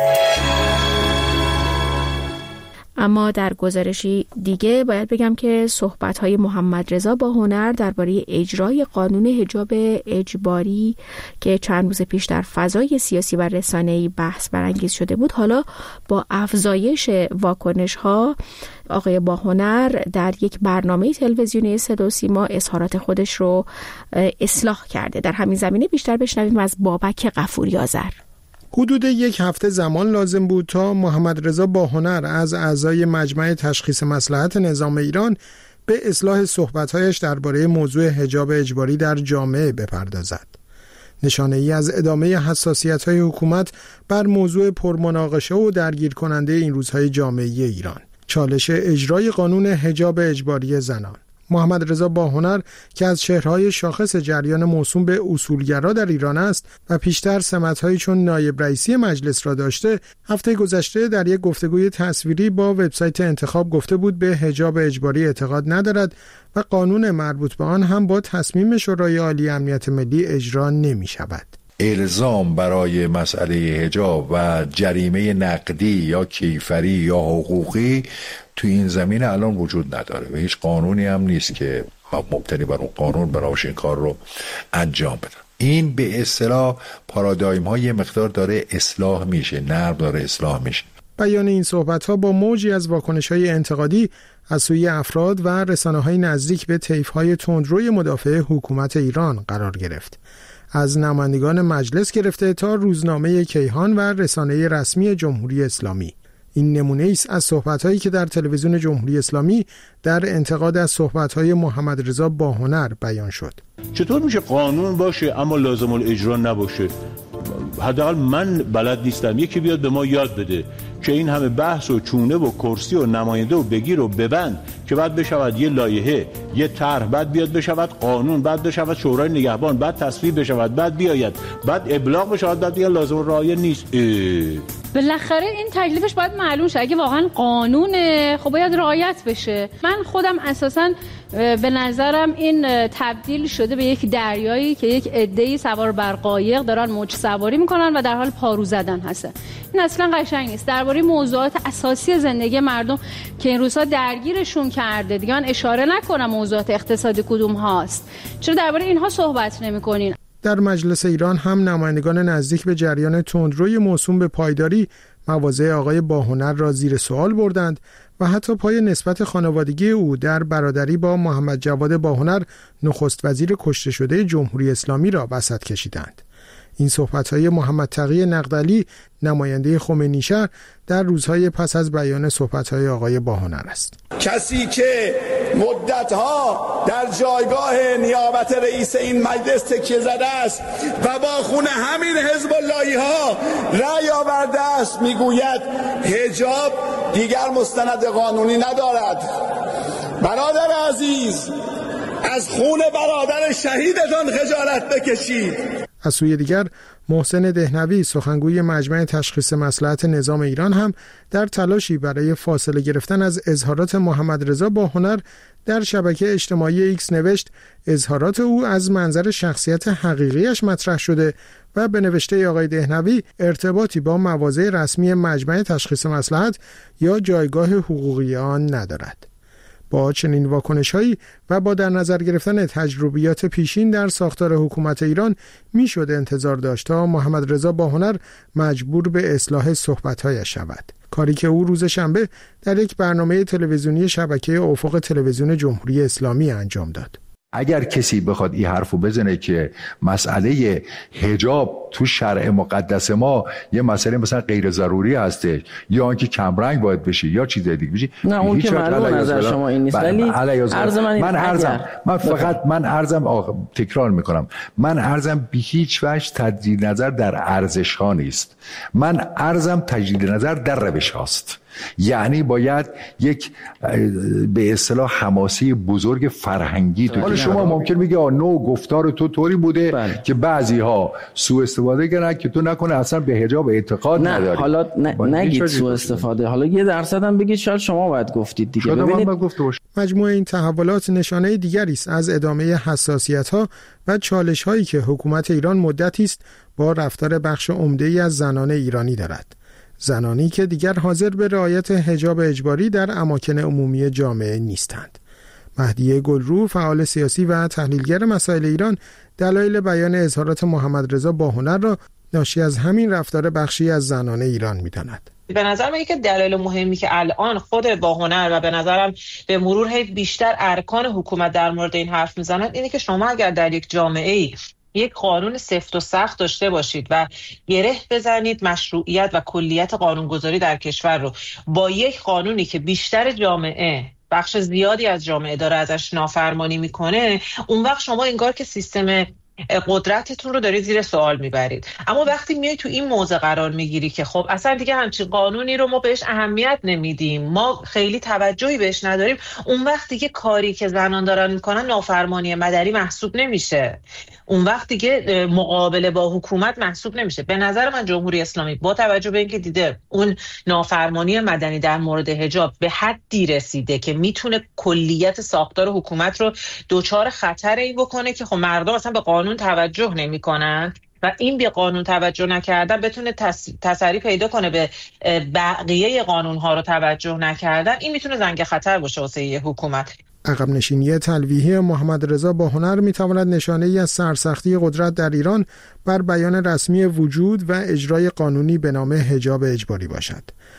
اما در گزارشی دیگه باید بگم که صحبت‌های محمد رضا با هنر درباره اجرای قانون حجاب اجباری که چند روز پیش در فضای سیاسی و رسانه‌ای بحث برانگیز شده بود، حالا با افزایش واکنش‌ها آقای با هنر در یک برنامه تلویزیونی صدا و سیما اظهارات خودش رو اصلاح کرده. در همین زمینه بیشتر بشنویم از بابک غفوری آذر. حدود 1 هفته زمان لازم بود تا محمد رضا با هنر از اعضای مجمع تشخیص مصلحت نظام ایران به اصلاح صحبت‌هایش درباره موضوع حجاب اجباری در جامعه بپردازد. نشانه‌ای از ادامه حساسیت‌های حکومت بر موضوع پرمناقشه و درگیر کننده این روزهای جامعه ایران، چالش اجرای قانون حجاب اجباری زنان. محمد رضا با هنر که از چهره‌های شاخص جریان موسوم به اصولگرا در ایران است و پیشتر سمت‌هایی چون نایب رئیسی مجلس را داشته، هفته گذشته در یک گفتگوی تصویری با وبسایت انتخاب گفته بود به حجاب اجباری اعتقاد ندارد و قانون مربوط به آن هم با تصمیم شورای عالی امنیت ملی اجرا نمی‌شود. الزام برای مسئله حجاب و جریمه نقدی یا کیفری یا حقوقی تو این زمینه الان وجود نداره و هیچ قانونی هم نیست که مبتنی بر اون قانون براش این کار رو انجام بده. این به اصطلاح پارادایم های مقدار داره اصلاح میشه، نرم داره اصلاح میشه. بیان این صحبت ها با موجی از واکنش های انتقادی از سوی افراد و رسانه های نزدیک به طیف های تندروی مدافع حکومت ایران قرار گرفت. از نمایندگان مجلس گرفته تا روزنامه کیهان و رسانه رسمی جمهوری اسلامی. این نمونه است از صحبت‌هایی که در تلویزیون جمهوری اسلامی در انتقاد از صحبت‌های محمد رضا باهنر بیان شد. چطور میشه قانون باشه اما لازم الاجرا نباشه؟ حداقل من بلد نیستم، یکی بیاد به ما یاد بده که این همه بحث و چونه و کرسی و نماینده و بگیر و ببند که بعد بشود یه لایحه، یه طرح، بعد بیاد بشود قانون، بعد بشود شورای نگهبان، بعد تصویب بشود، بعد بیاید، بعد ابلاغ بشود، بعد دیگه لازم رعایت نیست. بالاخره این تکلیفش باید معلوم شه. اگه واقعا قانونه خب باید رعایت بشه. من خودم اساساً به نظرم این تبدیل شده به یک دریایی که یک عده‌ای سوار بر قایق دارن موج سواری میکنن و در حال پارو زدن هستن. این اصلا قشنگ نیست. درباره موضوعات اساسی زندگی مردم که این روزها درگیرشون کرده، دیگه من اشاره نکنم موضوعات اقتصادی کدوم هاست، چرا درباره اینها صحبت نمی‌کنین؟ در مجلس ایران هم نمایندگان نزدیک به جریان تندروی موسوم به پایداری مواضع آقای باهنر را زیر سوال بردند و حتی پای نسبت خانوادگی او در برادری با محمد جواد باهنر نخست وزیر کشته شده جمهوری اسلامی را وسط کشیدند. این صحبت‌های محمد تقی نقدلی نماینده خمینی‌شهر در روزهای پس از بیان صحبت‌های آقای باهنر است. کسی که مدت‌ها در جایگاه نیابت رئیس این مجلس تکیه زده است و با خون همین حزب اللهی‌ها رأی آورده است میگوید حجاب دیگر مستند قانونی ندارد. برادر عزیز، از خون برادر شهیدتان خجالت بکشید. از سوی دیگر محسن دهنوی سخنگوی مجمع تشخیص مصلحت نظام ایران هم در تلاشی برای فاصله گرفتن از اظهارات محمد رضا باهنر در شبکه اجتماعی ایکس نوشت اظهارات او از منظر شخصیت حقیقیش مطرح شده و به نوشته آقای دهنوی ارتباطی با مواضع رسمی مجمع تشخیص مصلحت یا جایگاه حقوقی آن ندارد. با چنین واکنش‌هایی و با در نظر گرفتن تجربیات پیشین در ساختار حکومت ایران میشد انتظار داشت تا محمد رضا باهنر مجبور به اصلاح صحبت‌هایش شود، کاری که او روز شنبه در یک برنامه تلویزیونی شبکه افق تلویزیون جمهوری اسلامی انجام داد. اگر کسی بخواد این حرفو بزنه که مسئله حجاب تو شرع مقدس ما یه مسئله مثلا غیر ضروری هسته یا اینکه کمرنگ باید بشه یا چیز دیگه بشه، نه اون که معلوم نظر شما این نیست، ولی من عرضم تکرار میکنم، من عرضم به هیچ وجه تجدید نظر در ارزش ها نیست، من عرضم تجدید نظر در روش هاست. یعنی باید یک به اصطلاح حماسی بزرگ فرهنگی تو حالا شما ممکن میگه نوع گفتار تو طوری بوده که بعضی ها سوء استفاده کردن که تو نکنه اصلا به حجاب اعتقاد نداری. نه حالا نگید سوء استفاده، حالا یه درصد هم بگید شاید شما باید گفتید دیگه. مجموع این تحولات نشانه دیگری است از ادامه حساسیت‌ها و چالش‌هایی که حکومت ایران مدتی است با رفتار بخش عمده‌ای از زنان ایرانی دارد. زنانی که دیگر حاضر به رعایت حجاب اجباری در اماکن عمومی جامعه نیستند. مهدی گلرو، فعال سیاسی و تحلیلگر مسائل ایران، دلایل بیان اظهارات محمد رضا باهنر را ناشی از همین رفتار بخشی از زنان ایران می‌داند. به نظر من یک دلایل مهمی که الان خود باهنر و به نظرم به مرور بیشتر ارکان حکومت در مورد این حرف میزنند اینه که شما اگر در یک جامعه‌ای یک قانون سفت و سخت داشته باشید و گره بزنید مشروعیت و کلیت قانونگذاری در کشور رو با یک قانونی که بیشتر جامعه، بخش زیادی از جامعه داره ازش نافرمانی میکنه، اون وقت شما انگار که سیستم قدرتتون رو دارید زیر سوال میبرید. اما وقتی میای تو این موضع قرار میگیری که خب اصلا دیگه همچین قانونی رو ما بهش اهمیت نمیدیم، ما خیلی توجهی بهش نداریم، اون وقت دیگه کاری که زنان دارن میکنن نافرمانی مدنی محسوب نمیشه، اون وقت دیگه مقابله با حکومت محسوب نمیشه. به نظر من جمهوری اسلامی با توجه به اینکه دیده اون نافرمانی مدنی در مورد حجاب به حدی رسیده که میتونه کلیت ساختار حکومت رو دچار خطر این بکنه که خب مردم اصلا به قانون توجه نمیکنن و این به قانون توجه نکردن بتونه تسری پیدا کنه به بقیه قانون ها رو توجه نکردن، این میتونه زنگ خطر باشه واسه حکومت. عقب نشینی تلویحی محمد رضا باهنر میتواند نشانه ای از سرسختی قدرت در ایران بر بیان رسمی وجود و اجرای قانونی به نام حجاب اجباری باشد،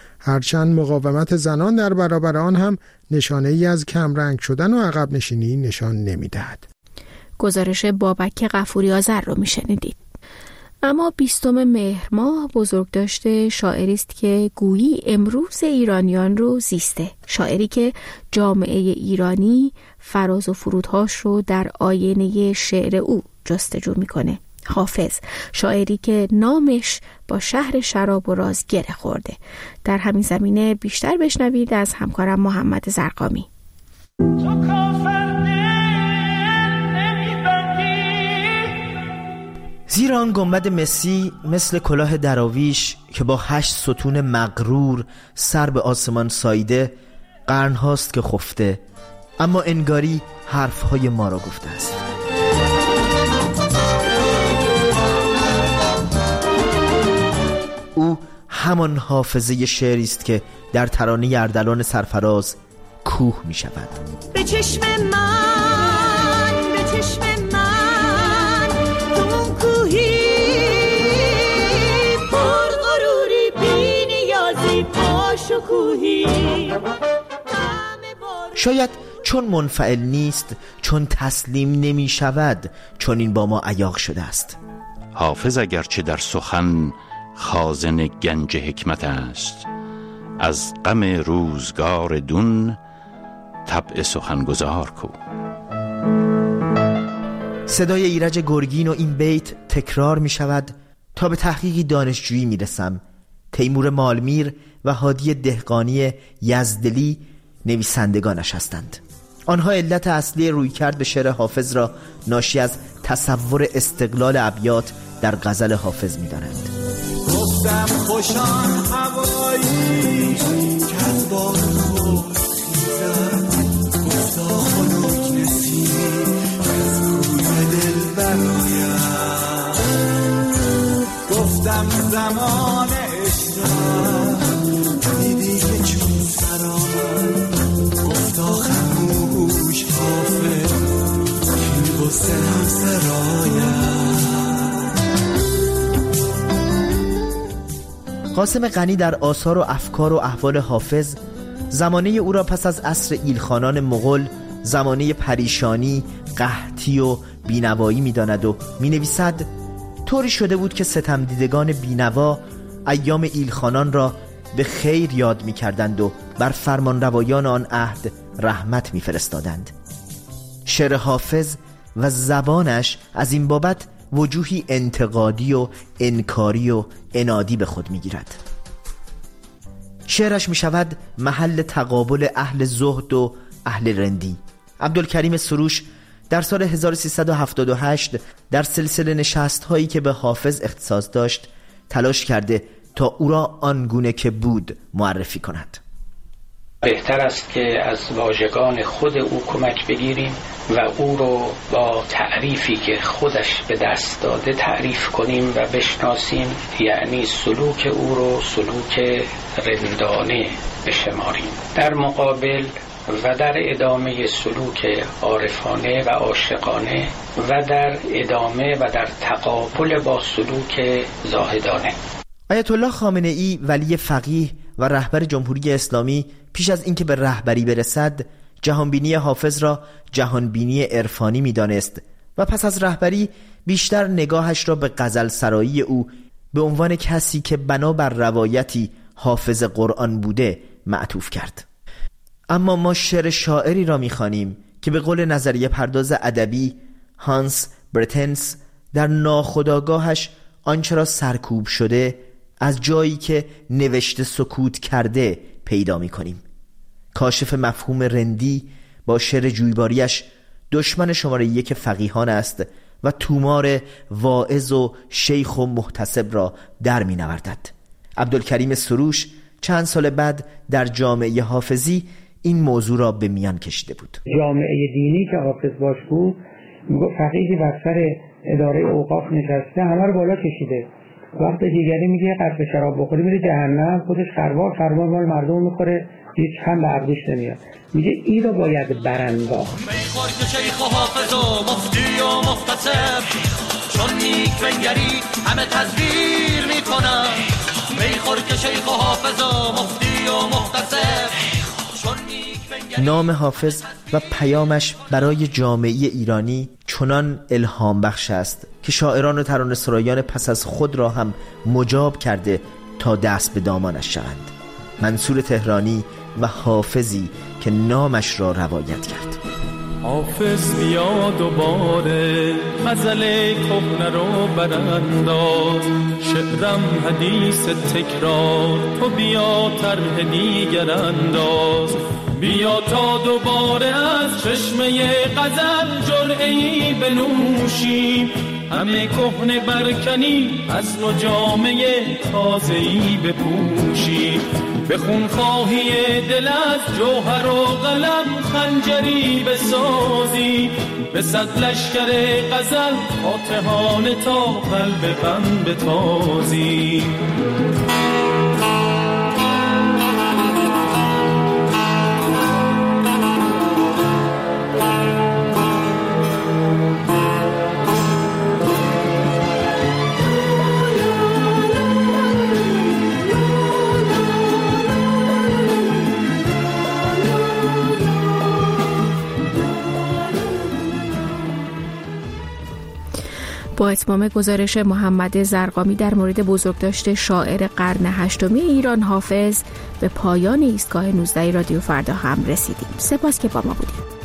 هرچند مقاومت زنان در برابر آن هم نشانه ای از کمرنگ شدن و عقب نشینی نشان نمیدهد. گزارش بابک غفوری آذر رو میشنیدید. اما 20 مهر ماه بزرگداشت شاعری است که گویی امروز ایرانیان رو زیسته. شاعری که جامعه ایرانی فراز و فرودهاش رو در آینه شعر او جستجو میکنه. حافظ، شاعری که نامش با شهر شراب و راز گره خورده. در همین زمینه بیشتر بشنوید از همکارم محمد زرقامی. زیرا آن گنبد مسی مثل کلاه دراویش که با 8 ستون مغرور سر به آسمان ساییده، قرنهاست که خفته، اما انگاری حرفهای ما را گفته است. او همان حافظه شعری است که در ترانه اردلان سرفراز کوه می شود. به چشم من، به چشم من، تو کوهی پر غروری، بی نیازی، پاشو کوهی. شاید چون منفعل نیست، چون تسلیم نمی شود، چون این با ما عیاق شده است. حافظ اگرچه در سخن خازن گنج حکمت است، از غم روزگار دون طبع سخنگزار کو. صدای ایرج گرگین و این بیت تکرار می شود تا به تحقیقی دانشجویی می رسم. تیمور مالمیر و هادی دهقانی یزدلی نویسندگانش هستند. آنها علت اصلی رویکرد به شعر حافظ را ناشی از تصور استقلال ابیات در غزل حافظ می دانند. گفتم خوشان هوایی که از بار خود خیزد، گفتا خنک نسی از کوی دل برایم. گفتم زمان عشقم دیدی که چون سرآمد، گفتا خموش حافظ که غصه هم سرایم. قاسم غنی در آثار و افکار و احوال حافظ زمانه او را پس از عصر ایلخانان مغول زمانه پریشانی، قحطی و بینوایی می‌داند و می‌نویسد طوری شده بود که ستمدیدگان بینوا ایام ایلخانان را به خیر یاد می‌کردند و بر فرمانروایان آن عهد رحمت می‌فرستادند. شعر حافظ و زبانش از این بابت وجوهی انتقادی و انکاری و انادی به خود میگیرد. شعرش میشود محل تقابل اهل زهد و اهل رندی. عبدالکریم سروش در سال 1378 در سلسله نشست هایی که به حافظ اختصاص داشت تلاش کرده تا او را آنگونه که بود معرفی کند. بهتر است که از واژگان خود او کمک بگیریم و او رو با تعریفی که خودش به دست داده تعریف کنیم و بشناسیم، یعنی سلوک او رو سلوک رندانه بشماریم، در مقابل و در ادامه سلوک عارفانه و عاشقانه و در ادامه و در تقابل با سلوک زاهدانه. آیت الله خامنه ای ولی فقیه و رهبر جمهوری اسلامی پیش از اینکه به رهبری برسد جهانبینی حافظ را جهانبینی عرفانی می‌دانست و پس از رهبری بیشتر نگاهش را به غزل سرایی او به عنوان کسی که بنا بر روایتی حافظ قرآن بوده معطوف کرد. اما ما شعر شاعری را می‌خوانیم که به قول نظریه پرداز ادبی هانس برتنس در ناخودآگاهش آنچه را سرکوب شده از جایی که نوشته سکوت کرده پیدا می‌کنیم. کاشف مفهوم رندی با شعر جویباریش دشمن شماره 1 فقیهان است و تومار واعظ و شیخ و محتسب را در می‌نوردد. عبدالکریم سروش چند سال بعد در جامعه حافظی این موضوع را به میان کشیده بود. جامعه دینی که حافظ باش بود میگه فقیهی بر سر اداره اوقاف نشسته همه رو بالا کشیده، وقت دیگری میگه قصد شراب بخوری میره جهنم، خودش خروار مال مردم میخوره، هیچ هم به عقلش نمیاد. میگه این رو باید برانداخت. میخور که شیخ و حافظ و مفتی و مختصر چون نیک بنگری همه تزویر میکنن. میخور که شیخ و حافظ و مفتی و مختصر چون نیک بنگری. نام حافظ و پیامش برای جامعه ایرانی چنان الهام بخش است که شاعران و ترانه‌سرایان پس از خود را هم مجاب کرده تا دست به دامانش شوند. منصور تهرانی و حافظی که نامش را روایت کرد. حافظ بیا دوباره غزل کهنه رو برانداز، شعرم حدیث تکرار، تو بیا طرح دیگر انداز. بیا تا دوباره از چشمه غزل جرعه‌ای بنوشیم، همه کهنه برکنی از نو جامه تازه‌ای بپوشیم. به خونخواهی دل از جوهر و قلم خنجری بسازی، به صد لشکر غزل فاتحانه تا قلب غم بتازی. با اتمام گزارش محمد زرقامی در مورد بزرگداشت شاعر قرن هشتمی ایران حافظ به پایان ایستگاه 19 رادیو فردا هم رسیدیم. سپاس که با ما بودید.